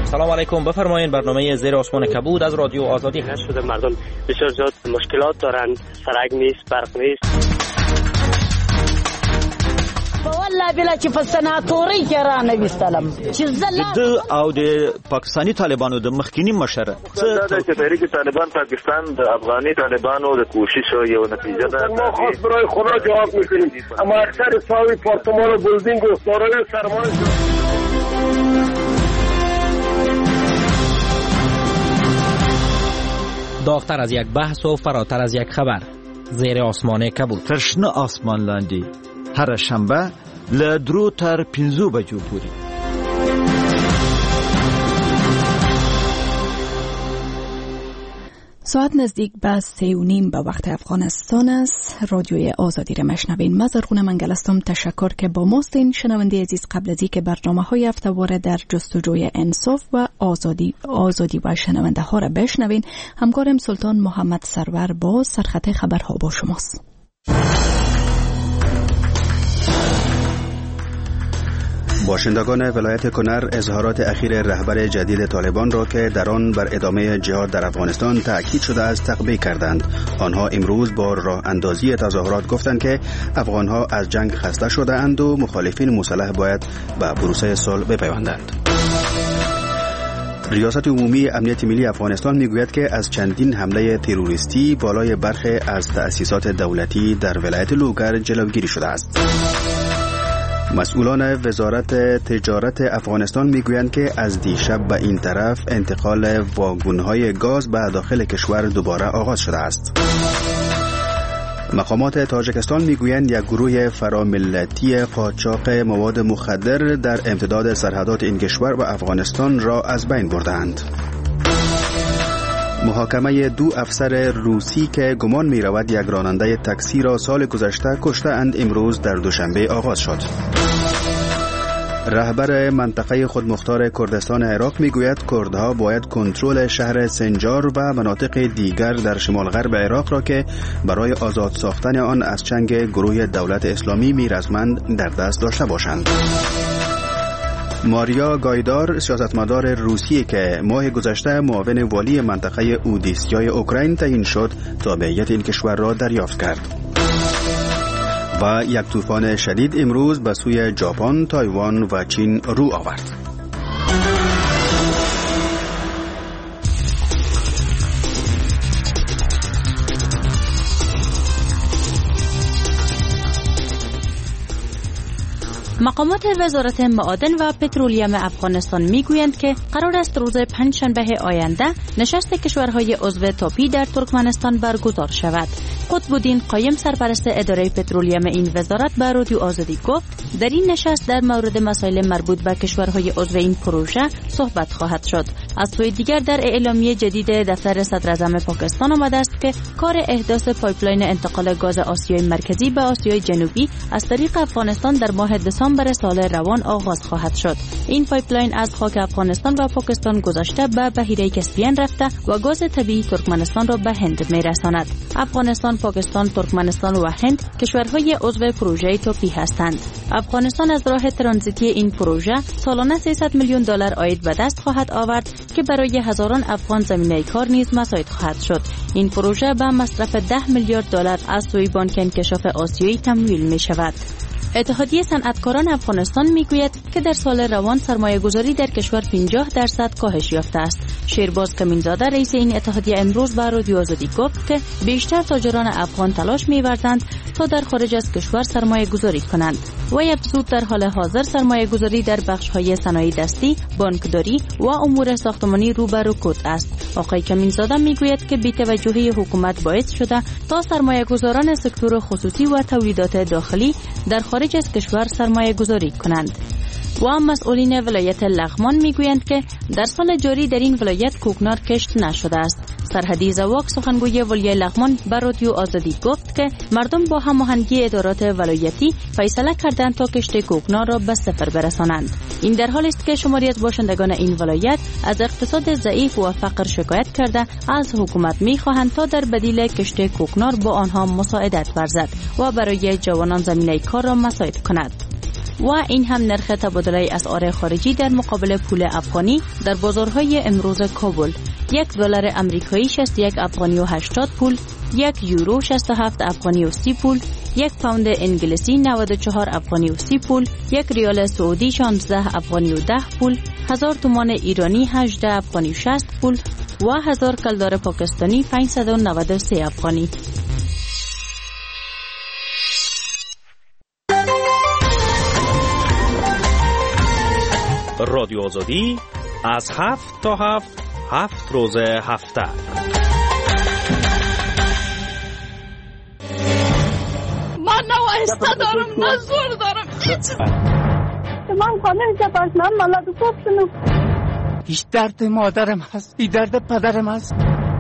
سلام علیکم، بفرمایید. برنامه زیر آسمان کبود از رادیو آزادی هست. شده مردم بسیار زیاد مشکلات دارن، سرک نیست، برق نیست. والله بلا چې په سناتوري کې را نه وستلم چې زله او د پاکستانی طالبانو د مخکینی مشره څه د تحریک طالبان پاکستان د افغاني طالبانو د کوشش یو نتیجه ده. ما خاص برای خدا جواب میکنیم، اما اکثر ساوی پارتمان و بلدینگ و سارای سرمان داغتر از یک بحث و فراتر از یک خبر. زیر آسمان کبود. ترشنه آسمان لاندی هر شنبه له درو تر پنځو بجو پورې. ساعت نزدیک به سه و نیم به وقت افغانستان است. رادیوی آزادی را مشنوین. من زرغونه منگل هستم. تشکر که با ماستین. شنونده عزیز، قبل از اینکه برنامه های هفته‌واره در جستجوی انصاف و آزادی آزادی و شنونده ها را بشنوین، همکارم سلطان محمد سرور با سرخط خبرها با شماست. باشندگان ولایت کنر اظهارات اخیر رهبر جدید طالبان را که در آن بر ادامه جهاد در افغانستان تأکید شده است تقبیح کردند. آنها امروز با راه اندازی تظاهرات گفتند که افغانها از جنگ خسته شده اند و مخالفین مسلح باید به پروسه صلح بپیوندند. ریاست عمومی امنیت ملی افغانستان میگوید که از چندین حمله تروریستی بالای برخی از تأسیسات دولتی در ولایت لوگر جلوگیری شده است. مسئولان وزارت تجارت افغانستان میگویند که از دیشب به این طرف انتقال واگن‌های گاز به داخل کشور دوباره آغاز شده است. مقامات تاجیکستان میگویند یک گروه فراملتی قاچاق مواد مخدر در امتداد سرحدات این کشور و افغانستان را از بین بردند. محاکمه دو افسر روسی که گمان می رود یک راننده تاکسی را سال گذشته کشته اند امروز در دوشنبه آغاز شد. رهبر منطقه خودمختار کردستان عراق می گوید کردها باید کنترل شهر سنجار و مناطق دیگر در شمال غرب عراق را که برای آزاد ساختن آن از چنگ گروه دولت اسلامی میرزمند در دست داشته باشند. ماریا گایدار، سیاستمدار روسیه که ماه گذشته معاون والی منطقه اودیسیای اوکراین تعیین شد، تابعیت این کشور را دریافت کرد. و یک طوفان شدید امروز به سوی ژاپن، تایوان و چین رو آورد. مقامات وزارت معادن و پترولیم افغانستان میگویند که قرار است روز پنجشنبه آینده نشست کشورهای عضو تاپی در ترکمنستان برگزار شود. قطب‌الدین قایم، سرپرست اداره پترولیم این وزارت، به رادیو آزادی گفت در این نشست در مورد مسائل مربوط به کشورهای عضو این پروژه صحبت خواهد شد. از سوی دیگر در اعلامیه جدید دفتر صدراعظم پاکستان آمده است که کار احداث پایپلاین انتقال گاز آسیای مرکزی به آسیای جنوبی از طریق افغانستان در ماه دسامبر سال روان آغاز خواهد شد. این پایپلاین از خاک افغانستان و پاکستان گذشته به بحیره کسپین رفته و گاز طبیعی ترکمنستان را به هند میرساند. افغانستان، پاکستان، ترکمنستان و هند کشورهای عضو پروژه تاپی هستند. افغانستان از راه ترانزیتی این پروژه سالانه سیصد میلیون دلار عاید به دست خواهد آورد که برای هزاران افغان زمینه کار نیز مساعد خواهد شد. این پروژه به مصرف ده میلیارد دلار از سوی بانک انکشاف آسیایی تمویل می شود. اتحادیه صنعتکاران افغانستان میگوید که در سال روان سرمایه گذاری در کشور پنجاه درصد کاهش یافته است. شیرباز کمینزاده، رئیس این اتحادیه، امروز به رادیو آزادی گفت که بیشتر تاجران افغان تلاش می‌ورزند تا در خارج از کشور سرمایه گذاری کنند. و افزود در حال حاضر سرمایه گذاری در بخش‌های صنایع دستی، بانکداری و امور ساختمانی رو به رکود است. آقای کمینزاده میگوید که بی‌توجهی حکومت باعث شده تا سرمایه گذاران سکتور خصوصی و تولیدات داخلی در خارج از کشور سرمایه گذاری کنند. و مسئولین ولایت لغمان میگویند که در سال جاری در این ولایت کوکنار کشت نشده است. سرحدی زواق، سخنگوی ولی لغمان، به رادیو آزادی گفت که مردم با هماهنگی ادارات ولایتی فیصله کردند تا کشت کوکنار را به صفر برسانند. این در حالی است که شماری از باشندگان این ولایت از اقتصاد ضعیف و فقر شکایت کرده از حکومت میخواهند تا در بدیل کشت کوکنار با آنها مساعدت ورزد و برای جوانان زمینه کار را مساعد کند. و این هم نرخ تبادله اسعار خارجی در مقابل پول افغانی در بازارهای امروز کابل. یک دلار امریکایی شصت و یک افغانی و هشتاد پول، یک یورو شصت و هفت افغانی و سی پول، یک پوند انگلیسی نود و چهار افغانی و سی پول، یک ریال سعودی شانزده افغانی و ده پول، هزار تومان ایرانی هجده افغانی و شصت پول و هزار کلدار پاکستانی پانصد و نود و سه افغانی. رادیو آزادی از هفت تا هفت هفت روز هفته. من نه وایسته دارم نه زور دارم هیچ. من خانه که پاشنم مالا دو پوپسنم. هیچ درد مادرم هست، هیچ درد پدرم هست.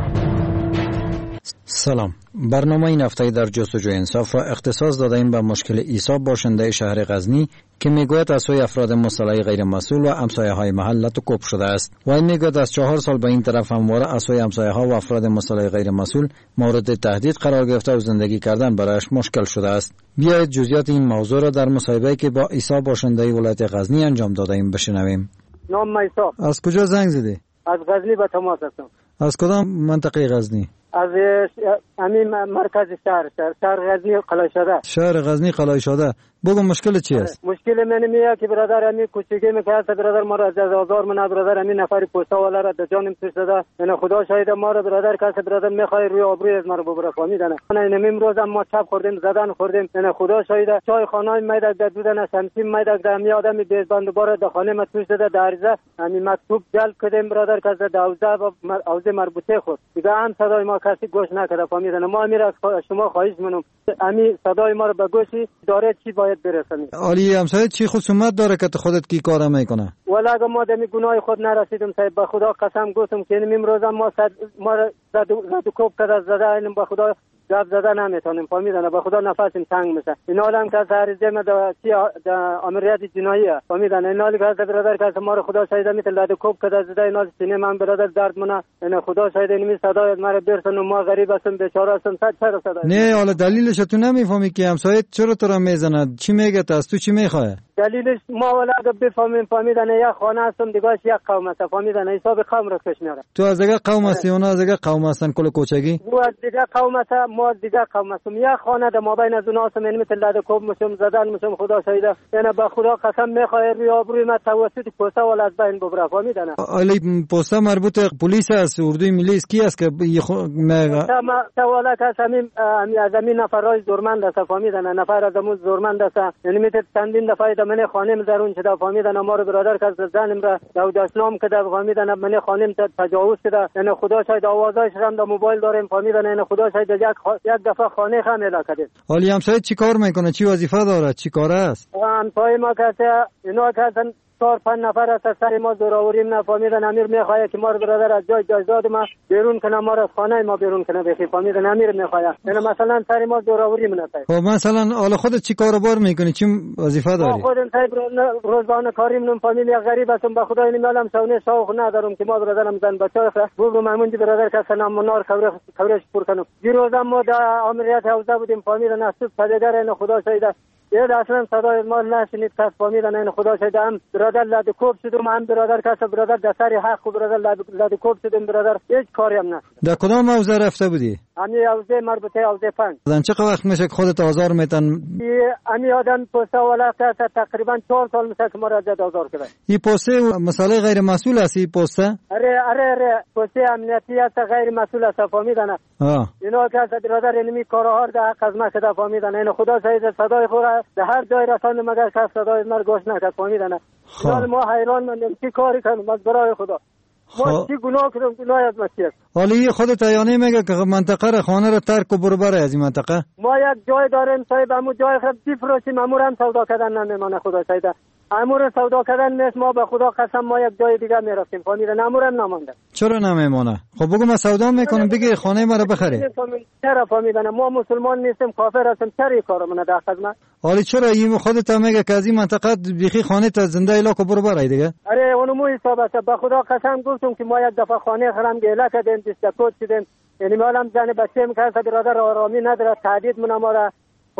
سلام. برنامه این هفته در جستجوی انصاف را اختصاص دادیم به مشکل عیسی باشنده شهر غزنی که میگوید از سوی افراد مصالح غیر مسئول و همسایه های محل لطکوب شده است و این میگوید از چهار سال به این طرف همواره از سوی همسایه ها و افراد مصالح غیر مسئول مورد تهدید قرار گرفته و زندگی کردن برایش مشکل شده است. بیایید جزئیات این موضوع را در مصاحبه‌ای که با عیسی باشنده ولایت غزنی انجام دادیم بشنویم. نام عیسی. از کجا زنگ زدی؟ از غزنی به تماس هستم. از کدام منطقه غزنی؟ از همین مرکز شهر شهر غزنی قلای شده. شهر غزنی قلای شده. بگو مشکل چی است؟ مشکل من میاد که برادر همین کوچیکی میکرد برادر ما را از هزار من برادر همین نفری پوستا والا را در جانم توش داده. یعنی خدا شاهد ما را برادر کس برادر میخوای روی آبروی از ما رو ببره فهمیدن. من این امروز ما چپ خوردیم زدن خوردیم. یعنی خدا شاهد چای خانه میدک داد بودن شمسی میدک در می آدمی بیزبند دوباره در خانه ما توش داده در عرضه همین مکتوب جلب کردیم برادر کس دوزده و اوزه مربوطه خود. دیگه هم صدای ما کسی گوش نکرده فهمیدن. ما امیر از شما خواهش منم همین صدای ما رو به گوشی داره چی باید برسونی. علی همسایه چی خصومت داره که خودت کی کار میکنه؟ ولی اگه ما دمی گناه خود نرسیدم صاحب به خدا قسم گفتم که امروز ما صد ما زد زد کوب کرده زده اینم به خدا جواب زده نمیتونیم فهمیدن. به خدا نفسم تنگ میشه. این حالم که عریضه ما در چی در امریت جنایی فهمیدن. این حالی که برادر که ما رو خدا شاهد میتونه لاد کوب کرده زده این حال سینه من برادر درد منه. این خدا شاهد این صدای ما رو برسن و ما غریب هستم بیچاره هستم صد چرا صدا. نه حالا دلیلش تو نمیفهمی که همسایه چرا تو را میزنه؟ چی میگه؟ از تو چی میخواد؟ دلیلش ما ولی اگه بفهمیم فهمیدن یک خانه هستم دیگهش یک قوم است فهمیدن حساب قوم رو کش میاره. تو از دیگه قوم هستی اونا از دیگه قوم هستن کل کوچگی؟ او از دیگه قوم است ما از دیگه قوم هستم. یک خانه در مابین از اونها هستم. این مثل لاد کوب میشم زدن میشم خدا شاهد. یعنی به خدا قسم میخوای روی آبروی ما توسط پوستا ولی از بین ببره فهمیدن. علی پوستا مربوط پلیس است اردوی ملی است کی است که میگه سوالا که همین از همین نفرای زورمند است فهمیدن. نفر از همون زورمند است. یعنی میتونه چندین دفعه در من خانم درون شده فهمیدن. ما رو برادر که زنم را داود اسلام که در فهمیدن من خانم تجاوز شده. یعنی خدا شاید آوازش هم در موبایل داریم فهمیدن. یعنی خدا شاید یک یک دفعه خانه خم الا کردیم. حالی همسایه چی کار میکنه؟ چی وظیفه داره؟ چی کار است؟ همسایه ما که اینا که چهار پنج نفر از سر ما زورآوریم نفهمیدن. امیر میخواد که ما رو برادر از جای جایداد ما بیرون کنه ما رو از خانه ما بیرون کنه بخی فهمیدن. امیر میخواد یعنی مثلا سر ما زورآوریم نشه. خب مثلا حالا خودت چی کار بار میکنی؟ چی وظیفه داری؟ ما خودم صاحب روزانه کاریم نم فامیلی غریب هستم به خدا این میالم سونه شوق ندارم که ما برادرم زن بچه بگم همون برادر که سلام منار خبر خبرش پر کنم. دیروز ما در عملیات حوزه بودیم فهمیدن از صدگر این خدا شاید یه اصلا صدای ما نشنید کس فهمیدن. این خدا شاید هم برادر لاد کوب شدم هم برادر کس برادر دسری حق و برادر لاد کوب شدم برادر هیچ کاری هم نه. در کدام حوزه رفته بودی؟ همین حوزه مربوطه حوزه پنج. زن چه وقت میشه که خودت آزار میتن؟ همین آدم پوستا والا که تقریبا چهار سال میشه که ما را زد آزار کرده. این پوسته مسئله غیر مسئول است این پوسته؟ اره اره اره پوسته امنیتی است غیر مسئول است فهمیدن. ها اینا که برادر اینمی کارها در حق از ما شده فهمیدن. این خدا شاید صدای خود در هر جای رسانه مگر که صدای ما گوش نکرد فهمیدن. حال ما حیران ماندیم چی کاری کنیم از برای خدا. ما چی گناه کردیم گناه از مسیح. حالی خودت عیانی میگه که منطقه را خانه را ترک و برو بره از این منطقه. ما یک جای داریم صاحب همون جای خود بفروشیم امور هم سودا کردن نمیمانه خدا شاید. امور سودا کردن نیست ما به خدا قسم ما یک جای دیگه میرفتیم فهمیدن امور هم نمانده. چرا نمیمانه؟ خب بگو ما سودا میکنم بگی خانه ما را بخری. چرا فهمیدن ما مسلمان نیستیم کافر هستیم چرا کارمون در خدمت. حالی چرا این خودت میگه که از این منطقه بیخی خانه تا زنده ایلاکو برو برای دیگه؟ اره اونو مو حساب است به خدا قسم گفتم که ما یک دفعه خانه خرم گله کردیم دیستکوت شدیم. یعنی مالم زن بچه‌م که برادر آرامی نداره تهدید من ما را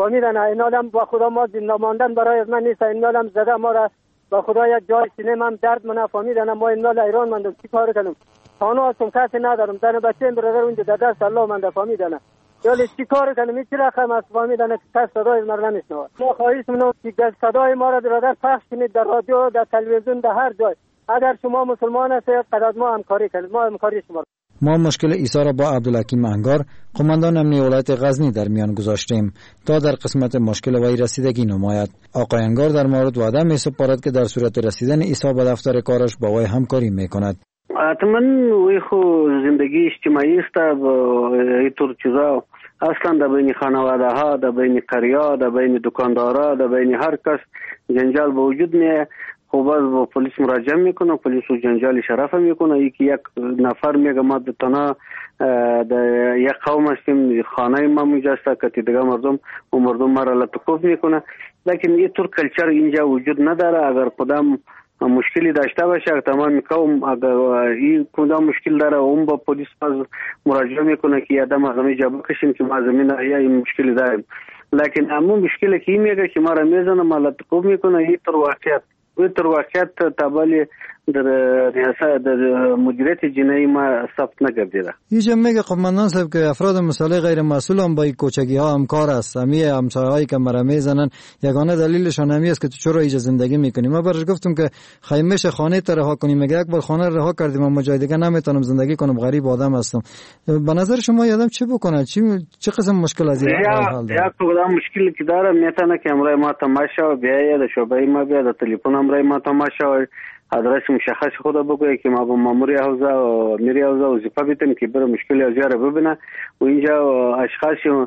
فهمیدن. اینالم با خدا ما زنده ماندن برای از من نیست. اینالم زده ما را با خدا یک جای سینه هم درد من فهمیدن. ما اینال ایران ماندم چی کار کنم؟ خانه هستم کسی ندارم. زن بچه برادر اونجا در دست الله مانده فهمیدن. یالی چی کار کنم؟ این چی رقم است فهمیدن که کس صدای ما را نمیشنوه. ما خواهش منو که صدای ما را برادر پخش کنید در رادیو، در تلویزیون، در هر جای. اگر شما مسلمان هستید قد ما همکاری کنید. ما همکاری شما. ما مشکل ایسا را با عبدالحکیم انگار قماندان امنی ولایت غزنی در میان گذاشتیم تا در قسمت مشکل وی رسیدگی نماید. آقای انگار در مورد وعده می سپارد که در صورت رسیدن ایسا به دفتر کارش با وی همکاری می کند. حتما وی خو زندگی اجتماعی است و اینطور چیزا اصلا در بین خانواده ها، در بین قریا، در بین دکاندارا، در بین هر کس جنجال به وجود میه. خب باز با پلیس مراجعه میکنه، پلیس و جنجال شرف میکنه. یکی یک نفر میگه ما د تنها د یک قوم هستیم، خانه ما مجسته که دیگه مردم و مردم ما را لطکوف میکنه. لیکن این طور کلچر اینجا وجود نداره. اگر کدام مشکلی داشته باشه تمام قوم اگر این کدام مشکل داره اون با پلیس باز مراجعه میکنه که آدم همی جا بکشیم که ما زمین یا این مشکلی داریم. لیکن اما مشکلی که این میگه که ما را میزنه ما لطکوف میکنه این طور واقعیت و در واقعیت تابعی در ریاست در مدیریت جنایی ما ثبت نگردیده. اینجا میگه قماندان صاحب که افراد مسئله غیر مسئول هم با این کوچگی ها همکار است. همی همسایه‌هایی که مرا میزنن یگانه دلیلشان همی است که تو چرا اینجا زندگی میکنی. ما برش گفتم که خیمش خانه تا رها کنیم. میگه یک بار خانه رها کردیم اما جای دیگه نمیتونم زندگی کنم، غریب آدم هستم. به نظر شما یادم چی بکنه؟ چی چه قسم مشکل از این حال داره؟ یا کدام مشکلی که داره میتونه که امروز ما تماشا بیاید در شعبه ما بیاد تلفن امروز ما تماشا آدرس مشخص خود بگویه که ما با ماموری حوزه و میری حوزه وظیفه بیتیم که بره مشکلی از یاره ببینه و اینجا اشخاص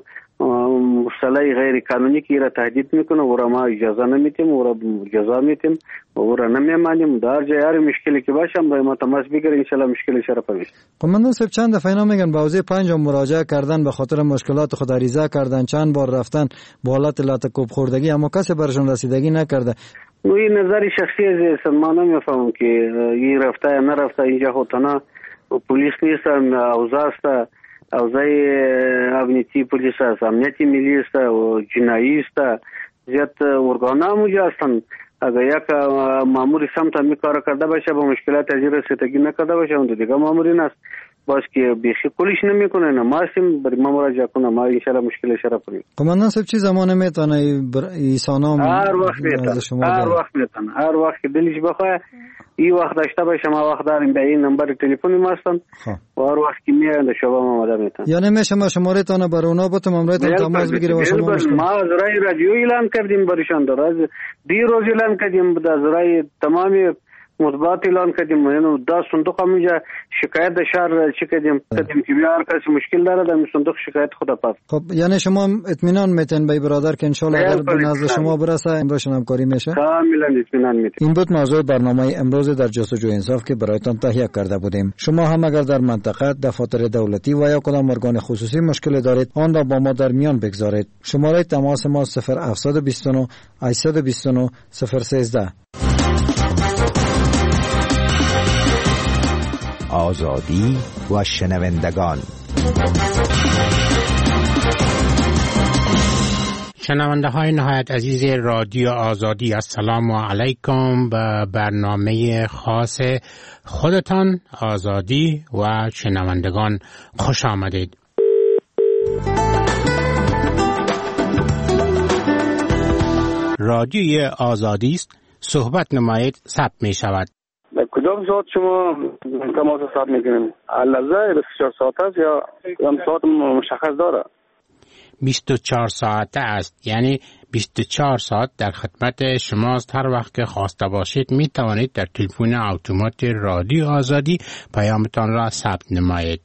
مصطلح غیر قانونی که را تهدید میکنه و را ما اجازه نمیتیم و را جزا میتیم و را نمیمانیم. در جای هر مشکلی که باشه امروز ما تماس بگیره انشالله مشکلی شرف میشه. قماندان صاحب چند دفعه اینا میگن بازی پنج مراجعه کردن به خاطر مشکلات خود عریضه کردن، چند بار رفتن با حالت لطکوب خوردگی اما کسی برشون رسیدگی نکرده. این نظر شخصی است، ما نمیفهمم که این رفته یا نرفته. اینجا خودتنا پلیس نیستن، اوضاع است، اوضاع امنیتی پلیس است، امنیتی ملی است و جنایی است. زیاد ارگانا موجود هستند. اگر یک ماموری سمت همی کار کرده باشه با مشکلات از رسیدگی نکرده باشه اون دیگه ماموری نست. باز که بیخی کلیش نمیکنه نه ما هستیم برای ما مراجعه کنه ما انشالله مشکل شرف کنیم. قماندان صاحب چی زمانه میتونه ایسانام هر وقت میتونه هر وقت میتونه هر وقت که دلش بخواه این وقت داشته باشه ما وقت داریم به این نمبر تلفنی ما هستن و هر وقت که میاد شما ما مدام میتونه. یعنی میشه ما شماره تانه بر اونا بتم امرایتون تماس بگیره و شما مشکل. ما از رای رادیو اعلان کردیم برشان در از دی روز اعلان کردیم از رای تمامی مثبت اعلان کردیم. اینو دا صندوق همونجا شکایت در شهر چی کردیم کردیم که بیار کسی مشکل داره در صندوق شکایت خدا پاس. خب یعنی شما اطمینان میتین به برادر که انشالله اگر به نزد شما برسه امروز همکاری میشه؟ کاملا اطمینان میتین. این بود موضوع برنامه امروز در جستجوی انصاف که برایتان تهیه کرده بودیم. شما هم اگر در منطقه دفاتر دولتی و یا کدام ارگان خصوصی مشکل دارید آن را با ما در میان بگذارید. شماره تماس ما صفر هفت دو نه هشت دو نه صفر یک سه. آزادی و شنوندگان. شنونده های نهایت عزیز رادیو آزادی، السلام علیکم. به برنامه خاص خودتان آزادی و شنوندگان خوش آمدید. رادیوی آزادی است، صحبت نمایید ثبت می شود. کدام ساعت شما تماس ثبت میکنیم؟ لحظه بیست و چهار ساعت است یا هم ساعت مشخص داره؟ بیست و چهار ساعته است، یعنی بیست و چهار ساعت در خدمت شماست. هر وقت که خواسته باشید می توانید در تلفن اتومات رادیو آزادی پیامتان را ثبت نمایید.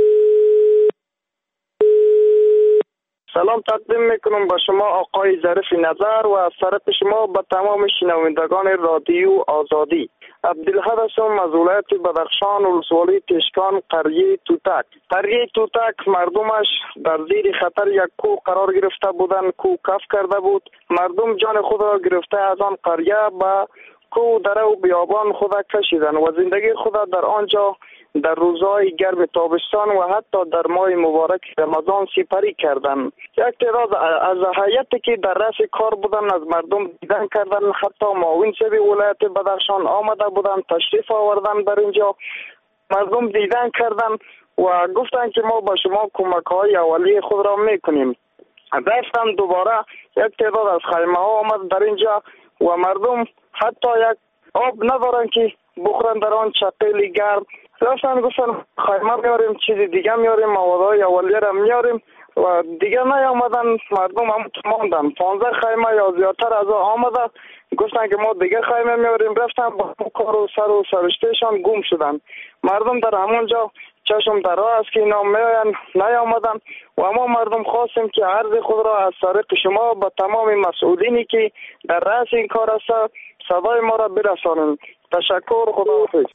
سلام تقدیم میکنم به شما آقای ظریف نظر و از طرف شما به تمام شنوندگان رادیو آزادی. عبدالحد هستم از ولایت بدخشان ولسوالی تشکان قریه توتک. قریه توتک مردمش در زیر خطر یک کوه قرار گرفته بودند. کوه کف کرده بود. مردم جان خود را گرفته از آن قریه به کوه دره و بیابان خود کشیدند و زندگی خود در آنجا در روزهای گرم تابستان و حتی در ماه مبارک رمضان سپری کردند. یک تعداد از هیئتی که در رأس کار بودن از مردم دیدن کردن، حتی معاون صاحب ولایت بدخشان آمده بودن، تشریف آوردن در اینجا، مردم دیدن کردن و گفتن که ما با شما کمک های اولیه خود را میکنیم. رفتن دوباره یک تعداد از خیمه ها آمد در اینجا و مردم حتی یک آب ندارن که بخورن در آن چقیل گرم. رفتن گفتن خیمه میاریم، چیز دیگه میاریم، موادهای اولیه را میاریم و دیگه نیامدن. مردم هم ماندن، پانزده خیمه یا زیادتر از آمده گفتن که ما دیگه خیمه میاریم. رفتن با کار و سر و سرشتهشان گم شدن. مردم در همونجا چشم در راه است که اینا میاین نیامدن و ما مردم خواستیم که عرض خود را از طریق شما به تمام مسئولینی که در رأس این کار است صدای ما را برسانیم. تشکر، خداحافظ.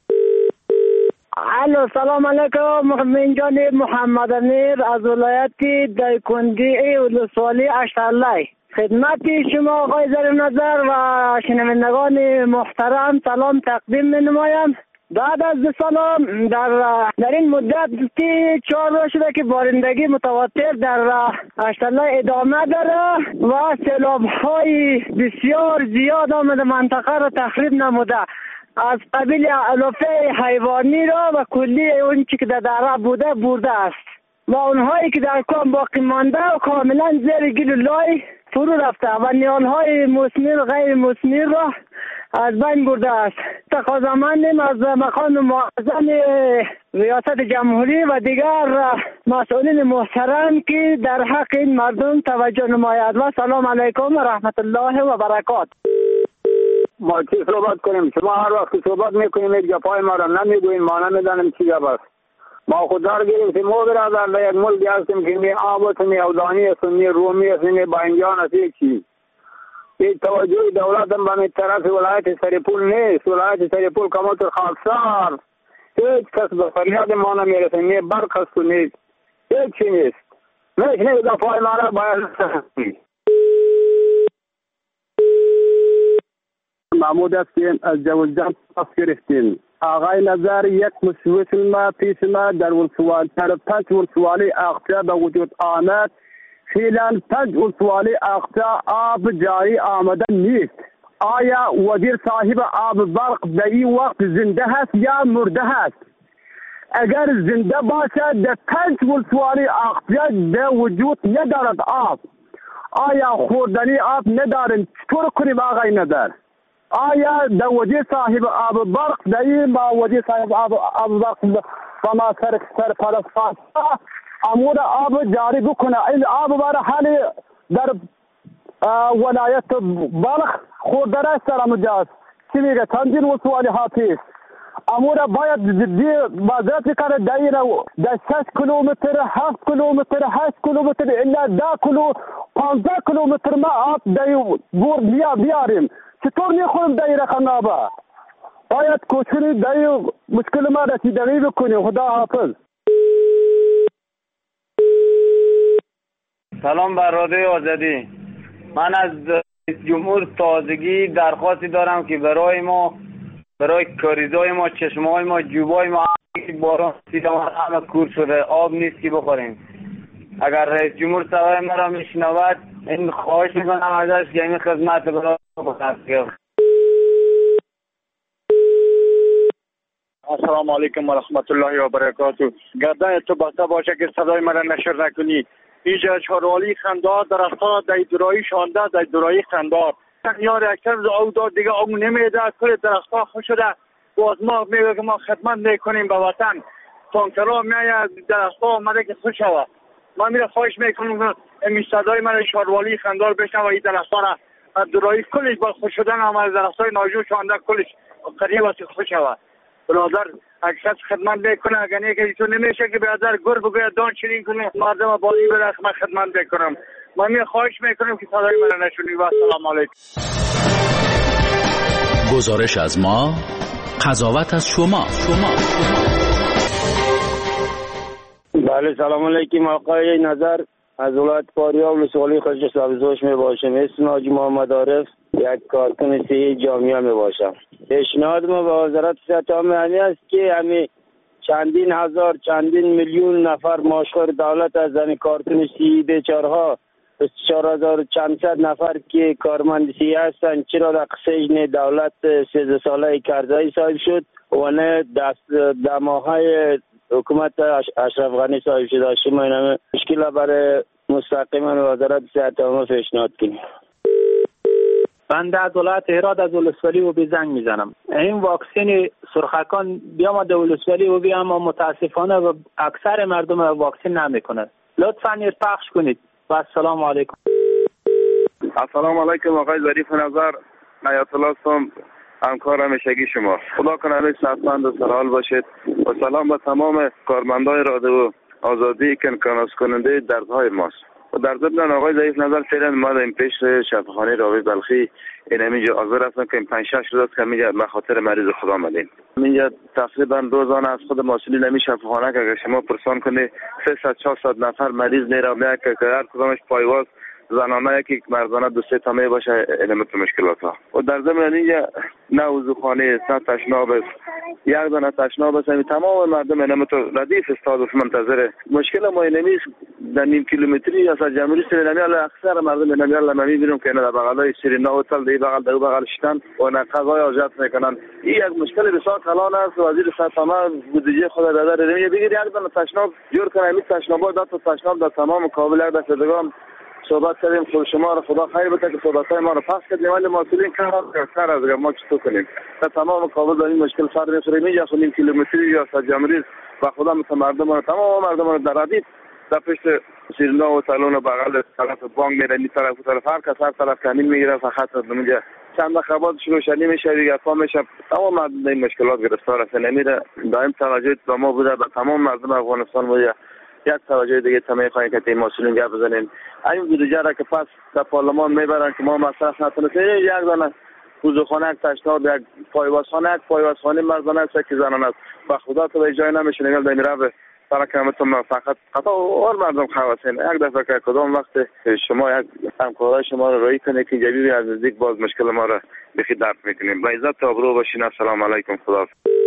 الو، سلام علیکم. من جانب محمد امیر از ولایت دایکنډي ولسوالی اشترلی خدمت شما آقای زیر نظر و شنوندگان محترم سلام تقدیم می نمایم. بعد از سلام در در این مدت که چهار روز شده که بارندگی متواتر در اشترلی ادامه داره و سیلاب های بسیار زیاد آمده منطقه را تخریب نموده، از قبیل علافه حیوانی را و کلی اون چی که در دره بوده برده است و اونهایی که در کام باقی مانده و کاملا زیر گل لای فرو رفته و نیالهای مثمر غیر مثمر را از بین برده است. تقاضامندیم از مقام معظم ریاست جمهوری و دیگر مسئولین محترم که در حق این مردم توجه نماید. و سلام علیکم و رحمت الله و برکاته. ما چی صحبت کنیم؟ شما هر وقت صحبت میکنیم یک گپای ما را نمیگوین، ما نمیدانیم چی گپ است. ما خود دار گرفتیم ما برادر در یک ملک هستیم که می آب است، می اودانی است، می رومی است، می باینجان است. یک چیز یک توجه دولت هم به طرف ولایت سرپول نیست. ولایت سرپول کماتر خاکسار هیچ کس به فریاد ما نمیرسه، می برق است و نیست، هیچ چی نیست. میشنید گپای ما را باید سختی. محمود هستیم از جوزجان پاس گرفتیم. آقای نظر یک مشوش ما پیش ما در ولسوالی در پنج ولسوالی اقطاع به وجود آمد. فعلا پنج ولسوالی اقطاع آب جاری آمده نیست. آیا وزیر صاحب آب برق در این وقت زنده هست یا مرده هست؟ اگر زنده باشد در پنج ولسوالی اقطاع در وجود ندارد آب، آیا خوردنی آب نداریم؟ چطور کنیم آقای نظر؟ آیا در وزیر صاحب آب برق در این با وزیر صاحب آب, آب برق و ما سر سر پرستان امور آب جاری بکنه؟ این آب برای حالی در ولایت بلخ خوردن است در امجاز چی میگه چندین ولسوالی حافظ امور باید جدی بازرسی کنه. در این در شش کیلومتر هفت کیلومتر هشت کیلومتر الا ده کیلو پانزده کیلومتر ما آب در بور بیا بیاریم. چطور میخوریم در این رقم آبا؟ باید کوشش در این مشکل ما رسیدگی بکنیم. خدا حافظ. سلام بر رادیو آزادی. من از جمهور تازگی درخواستی دارم که برای ما برای کاریزای ما، چشمه‌های ما، جوبای ما باران سیدمان همه کور شده، آب نیست که بخوریم. اگر رئیس جمهور صدای ما را میشنود این خواهش میکنم ازش که این خدمت برای بکنه. السلام علیکم و رحمت الله و برکاته. گردن تو بسته باشه که صدای مرا نشر نکنی. اینجا چاروالی خندار در اصلا در درایی شانده در درایی خندار یار اکثر او داد دیگه او نمیده، کل درختها خوش شده. باز ما میگه که ما خدمت میکنیم به وطن، تانکرها میاد درختها آمده که خوش شود. ما میره خواهش میکنم این صدای من چاروالی خندار بشنوه. این درختها را درایی کلش با خوش شدن آمده، درختهای ناجور شانده کلش قریب است خوش شود. برادر اکثر خدمت میکنه، اگر نه که تو نمیشه که برادر گر بگوید دان چنین کنه مردم بالی بره من خدمت میکنم. ما می خواهش میکنم که صدای من نشونی. و السلام علیکم. گزارش از ما، قضاوت از شما. شما بله سلام علیکم. آقای نظر از ولایت فاریاب ولسوالی خرج سبزوش می باشم. اسم حاجی محمد عارف، یک کارکن صحی جامعه می باشم. پیشنهاد ما به وزارت صحت عامه است که همین چندین هزار چندین میلیون نفر ماشخور دولت از زن کارتون سی بیچارها بیست و چهار هزار چند صد نفر که کارمند سی هستند چرا در سجن دولت سیزده ساله کرزایی صاحب شد و نه دست دماهای حکومت اشرف غنی صاحب شد. شما این مشکل برای مستقیما وزارت صحت عامه پیشنهاد کنید. بنده از ولایت هرات از ولسوالی و بی زنگ میزنم. این واکسن سرخکان بیام در ولسوالی و بی اما متاسفانه و اکثر مردم واکسن نمیکنه. لطفاً نیز پخش کنید و السلام علیکم. السلام علیکم آقای ظریف نظر، حیات الله هستم، همکار همیشگی شما. خدا کنه همیشه صحتمند و سرحال باشید و سلام به تمام کارمندای رادیو آزادی که کنکاس کننده دردهای ماست. و در ضمن آقای ظریف نظر فعلا ما در این پیش شفاخانه راوی بلخی این همینجا حاضر هستم که این پنج شش روز است که همینجا به خاطر مریض خدا آمدیم. اینجا تقریبا روزانه از خود مسئولین همین شفاخانه که اگر شما پرسان کنی سیصد چهارصد نفر مریض میره میاد که هر کدامش پایواز زنانه یکی مردانه دو سه تا می باشه علامت مشکلات ها. و در ضمن اینجا نه وضوخانه است نه تشناب است، یک دانه تشناب است. همین تمام مردم علامت ردیف استاد منتظر. مشکل ما اینمی در نیم کیلومتری از جمهوری سرنمی علی اکثر مردم علامت الله میبینم که نه در بغلای سرینا و تل دی بغل در بغل شتن و نه قضای آزاد میکنن. این یک مشکل بسیار کلان است. وزیر صحت عامه بودجه خود در رمی بگیر یک دانه تشناب جور کنه. همین تشنابات داد تا تشناب در تمام کابل در صدگان صحبت کردیم. خود شما را خدا خیر بده که صحبت‌های ما را پخش کردیم ولی مسئولین کار کار از ما چطور کنیم در تمام کابل در این مشکل سر می‌خوریم. اینجا خود نیم کیلومتری یا از جمهوری و خدا مثل مردم را تمام مردم را در ردیف در پشت سیرنا و سالن و بغل طرف بانک میره این طرف و طرف هر کس هر طرف کمین میگیره فقط اینجا چند خبرات شروع شدی میشه دیگه فهم میشه تمام مردم این مشکلات گرفتار هستن. نمیره دائم توجه به ما بوده به تمام مردم افغانستان بوده. یک توجه دیگه تمام خواهیم که این مسئولین گپ بزنیم. این بودجه را که پس در پارلمان میبرن که ما مصرف نتونستیم یک دانه وضوخانه تشناب یک پایوازخانه یک پایوازخانه مردانه است که زنان است و خدا تو به جای نمیشه نگل در میره برای کمتون فقط قطع اور مردم خواستین یک دفعه که کدام وقت شما یک همکارای شما را رایی کنه که جبیری از نزدیک باز مشکل ما را بخی درک میکنیم. با عزت آبرو باشین. السلام علیکم. خدا.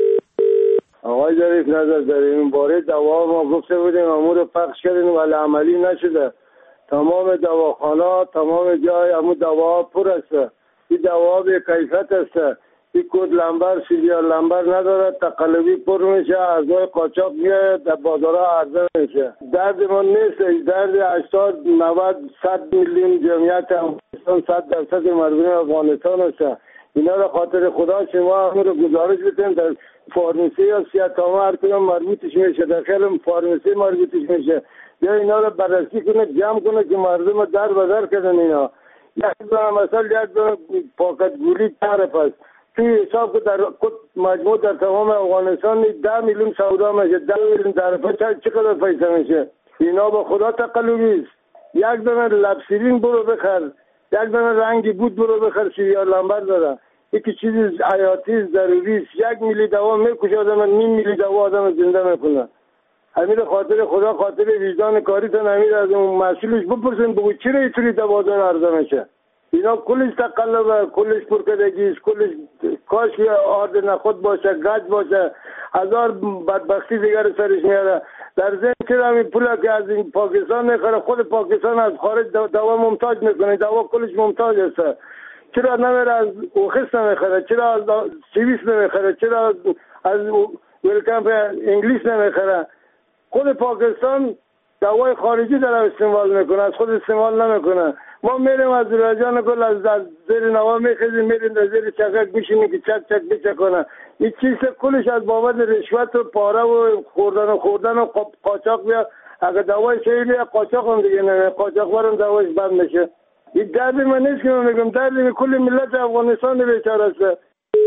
آقای ظریف نظر در این باره دوا ما گفته بودیم امور پخش کردیم ولی عملی نشده. تمام دواخانه تمام جای امور دوا پر است. این دوا به کیفیت است. این کد لمبر سیریال لمبر نداره، تقلبی پر میشه، اعضای قاچاق میاد در بازارها عرضه میشه. درد ما نیست، درد هشتاد نود صد میلیون جمعیت افغانستان صد درصد مردم افغانستان است. اینا را خاطر خدا شما همون رو گزارش بتین در فارمسی یا صحت عامه هر کدام مربوطش میشه، در خیلی فارمسی مربوطش میشه. یا اینا رو بررسی کنه جمع کنه که مردم در بدر کردن. اینا یک دونه مثلا یک دونه پاکت گولی طرف است توی حساب که در مجموع در تمام افغانستان ده میلیون سودا میشه، ده میلیون طرفه چقدر پیسه میشه؟ اینا با خدا تقلبی است. یک دونه لبسیرین برو بخر، یک دونه رنگی بود برو بخر سیریال لمبر داره. یکی چیزی حیاتی ضروری است. یک میلی دوا میکشه آدم، نیم میلی دوا آدم زنده میکنه. همین خاطر خدا خاطر وجدان کاریتون همین از اون مسئولش بپرسین بگو چرا اینطوری دوا دادن عرضه میشه؟ اینا کلش تقلبه، کلش پرکدگی است، کلش کاش آرد نخود باشه، گچ باشه، هزار بدبختی دیگر سرش میاره. در ذهن چرا همین پولا که از این پاکستان میخوره خود پاکستان از خارج دوا ممتاز میکنه، دوا کلش ممتاز است. چرا نمیره از اوخیس نمیخوره، چرا از سوئیس نمیخوره، چرا از از ویلکمپ انگلیس نمیخوره؟ خود پاکستان دوای خارجی داره استعمال میکنه، از خود استعمال نمیکنه. ما میریم از رجان کل از, از زیر نوا میخیزیم میریم در زیر چکک میشینیم که چک چک بچکونه. این چیز کلش از بابت رشوت و پاره و خوردن و خوردن و قاچاق بیا. اگر دوای شهی بیا قاچاق هم دیگه نمید، قاچاق برم دوایش بند میشه. این درد من نیست که من میگم، درد کل ملت افغانستان بیچاره است.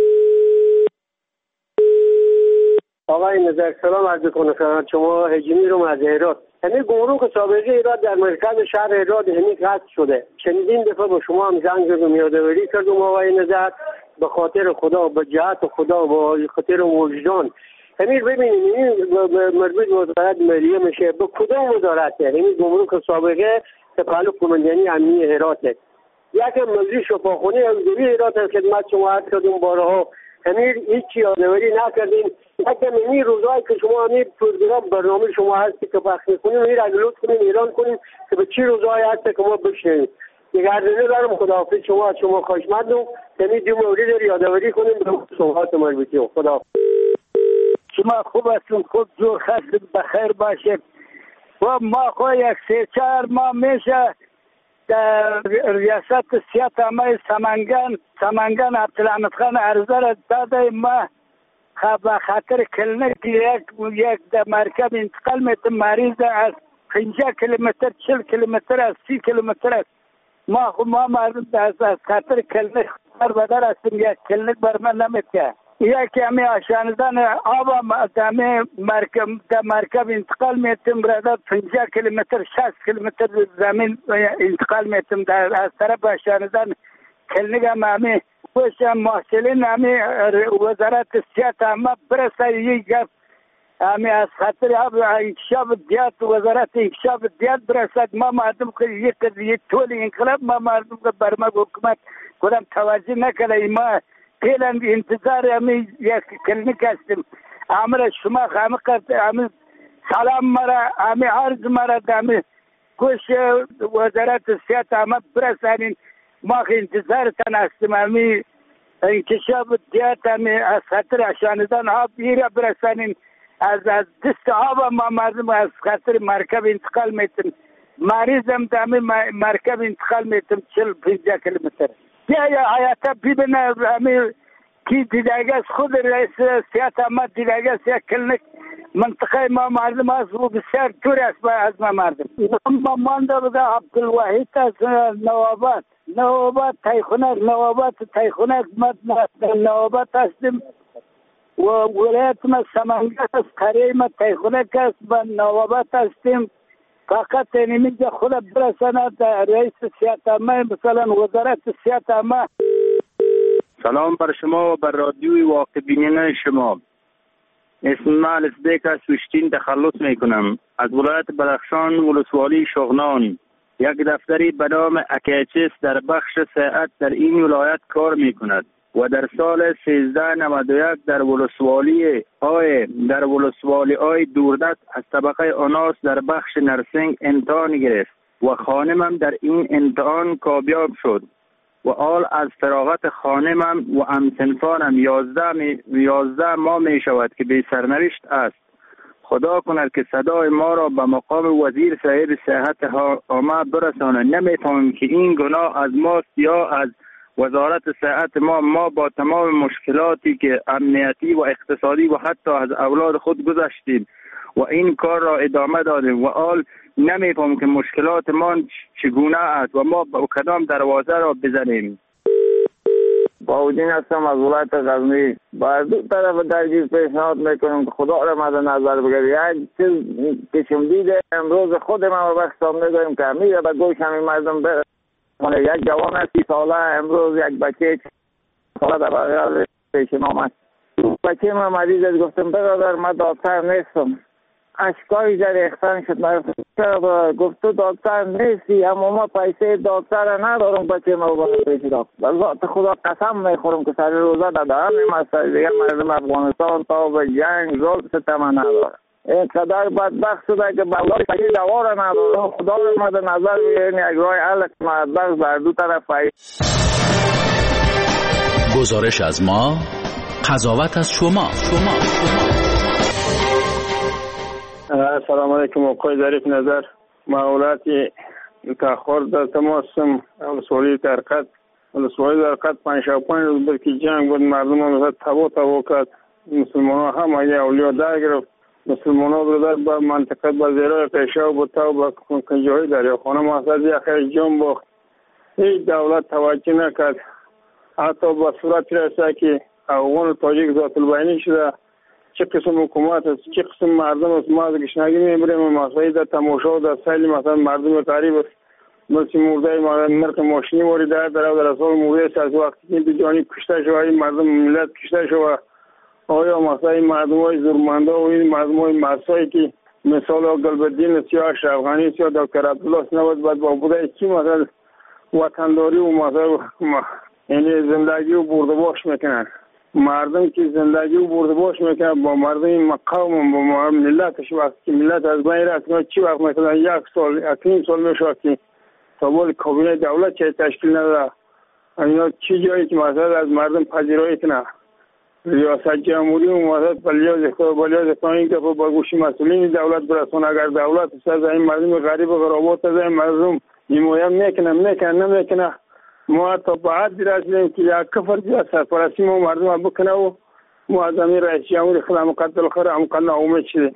آقای نظر سلام عرض کنم شما هجمی رو از هرات. همین گمرک سابقه ایراد در مرکز شهر ایراد همین قطع شده. چندین دفعه با شما هم زنگ زدم یادآوری کردم آقای نظر به خاطر خدا، به جهت خدا، به خاطر وجدان. همین ببینید این مربوط به وزارت مالیه میشه، به کدام وزارته؟ همین گمرک سابقه تفعال کماندنی امنیه هرات. یکم مجلس شفاخانه از دوی هرات خدمت شما عرض کردم بارها. امیر هیچ یادآوری نکردین. یکم این روزایی که شما همین پروگرام برنامه شما هستی که پخش میکنیم این را لطف کنیم اعلان کنیم که به چی روزایی هست که ما بشنویم. دیگه عرضه دارم خداحافظ. شما از شما خوشمندم. یعنی دو مورد رو یادآوری کنیم به صحبت مربوطه. خدا شما خوب هستون، خوب جور خست بخیر باشید. و ما خو یک سه چهار ماه میشه در ریاست سیاست عامه سمنگان سمنگان عبدالحمید خان عرضه را داده. ما به خاطر کلینیک یک یک در مرکب انتقال میتم مریض از پنجاه کیلومتر چهل کیلومتر از سی کیلومتر است. ما خو ما مردم از از خاطر کلینیک بر بدر هستیم. یک کلینیک بر من نمیتونه. یکی همی آشاندن آب دمی مرکب در مرکب انتقال میتیم برادر پنجاه کیلومتر شصت کیلومتر زمین انتقال میتیم در از طرف آشاندن کلینیک هم همی خوشم محصلین همی وزارت صحت همه برسه یک گفت همی از خاطر آب انکشاف دیات وزارت انکشاف دیات برسد. ما مردم که یک یک طول انقلاب ما مردم که برمک حکومت کدام توجه نکرده. ما فعلا انتظار همی یک کلینیک هستیم. امر شما خامه کرد همی سلام مرا همی عرض مرا همی گوش وزارت صحت همه برسانین. ما انتظار تن هستیم. همی انکشاف دیات همی از خاطر اشاندن آب ایرا برسانین. از از دست آب ما مردم از خاطر مرکب انتقال میتیم. مریض هم همی مرکب انتقال میتیم چل پنجاه کیلومتر. یا یا حیاتا ببینه همی کی دیدگه از خود رئیس سیاست همه دیدگه از یک کلینیک منطقه ما مردم هست و بسیار دور است از ما مردم. ما مانده بوده عبدالوحید از نوابات نوابات تایخونک نوابات تایخونک ما نوابات هستیم و ولایت ما سمنگان است. قریه ما تایخونک است و نوابات هستیم. فقط اینجا خود برساند رئیس سیاست همه مثلا وزارت سیاست همه. سلام بر شما و بر رادیوی واقع بینانه شما. اسم من ازبک از سوشتین تخلص میکنم از ولایت بدخشان ولسوالی شغنان. یک دفتری به نام اکیچس در بخش صحت در این ولایت کار میکند و در سال سیزده نود و یک در ولسوالی آی در ولسوالی آی دوردست از طبقه آناس در بخش نرسینگ امتحان گرفت و خانمم در این امتحان کامیاب شد و آل از فراغت خانمم و همسنفانم یازده, می، یازده ماه می شود که به سرنوشت است. خدا کند که صدای ما را به مقام وزیر صاحب صحت عامه برسانه. نمیفهمم که این گناه از ماست یا از وزارت صحت ما. ما با تمام مشکلاتی که امنیتی و اقتصادی و حتی از اولاد خود گذشتیم و این کار را ادامه دادیم و آل نمیفهم که مشکلات ما چگونه است و ما با کدام دروازه را بزنیم. باودین هستم از ولایت غزنی. با دو طرف درگیر پیشنهاد میکنم که خدا را مد نظر بگیرید. یک چیز کشم دیده امروز خود ما به بخش سامنے داریم که میره به گوش همین مردم بره. یک جوان سی ساله امروز یک بچه ساله در بغل پیش ما آمد. بچه ما مریض است. گفتم برادر من دکتر نیستم. اشکایی در ریختن شد. من گفت تو دکتر نیستی اما ما پیسه دکتر ندارم. بچه ما باید پیش دکتر. ذات خدا قسم میخورم که سر روزه دادم این دیگه مردم افغانستان تا به جنگ زل ستمه نداره. اینقدر بدبخت شده که بلای پیسه دوا را نداره. خدا را مد نظر بگیرین یک رای حل بدبخت بر دو طرف پیسه. گزارش از ما، قضاوت از شما. شما سلام علیکم آقای ظریف نظر. معولات تاخر در تماسم ولسوالی ترقت ولسوالی ترقت پنج و پنج روز بلکه جنگ بود. مردم هم تبا تبا کرد. مسلمان ها هم اگه اولیا در گرفت. مسلمان ها برادر با منطقه با زیرای پیشا بود تا با کنجایی دریا خانه محصد یا خیلی جنب باخت. هیچ دولت توجه نکرد. حتی با صورت رسه که افغان و تاجیک ذات البینی شده. چه قسم حکومت است، چه قسم مردم است. ما از گشنگی میبریم و مسایی در تماشا و در سیل مثلا مردم قریب است. مثل مرده مرق ماشینی واری در در در اصال مرده است. از وقتی که بجانی کشته شده این مردم ملت کشته شده. آیا مثلا این مردم های زورمنده و این مردم های مرسایی که مثال قلبالدین است یا اشرف غنی است یا دکتر عبدالله است نباید باید با بوده چی مثلا وطنداری و مثلا یعنی زندگی و برده باش میکنن. مردم که زندگی رو برده باش میکنه با مردم مقام با ملتش وقتی که ملت از بین رفت چی وقت مثلا یک سال یک سال میشه که تا بود کابینه دولت چه تشکیل نداره اینا چی جایی که مثلا از مردم پذیرایی کنه ریاست جمهوری و مثلا بلیاز اختیار بلیاز اختیار این که با گوشی مسئولین دولت برسونه اگر دولت سر این مردم غریب و غرابات از این مردم حمایت میکنه میکنه نمیکنه ما تا بعد رسیدیم که یک کفر بیا سرپرستی ما مردم بکنه و ما از امیر رئیس جمهوری خدا مقدل خیر هم کنه امید شده.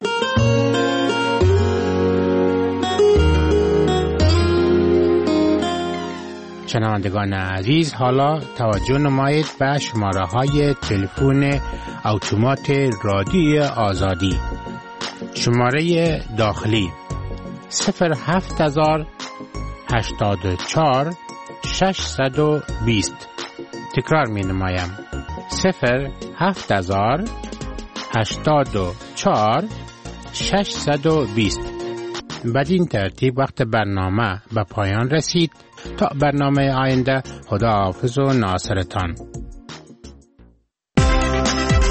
شنوندگان عزیز، حالا توجه نمایید به شماره های تلفن اتومات رادیو آزادی. شماره داخلی صفر هفت هزار هشتاد و چهار ششصد و بیست. تکرار می نمایم صفر هفت هزار هشتاد و چهار ششصد و بیست. بدین ترتیب وقت برنامه به پایان رسید. تا برنامه آینده، خداحافظ و ناصرتان.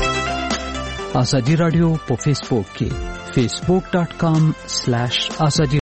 آزادی رادیو په فیسبوک کې facebook.com slash azadi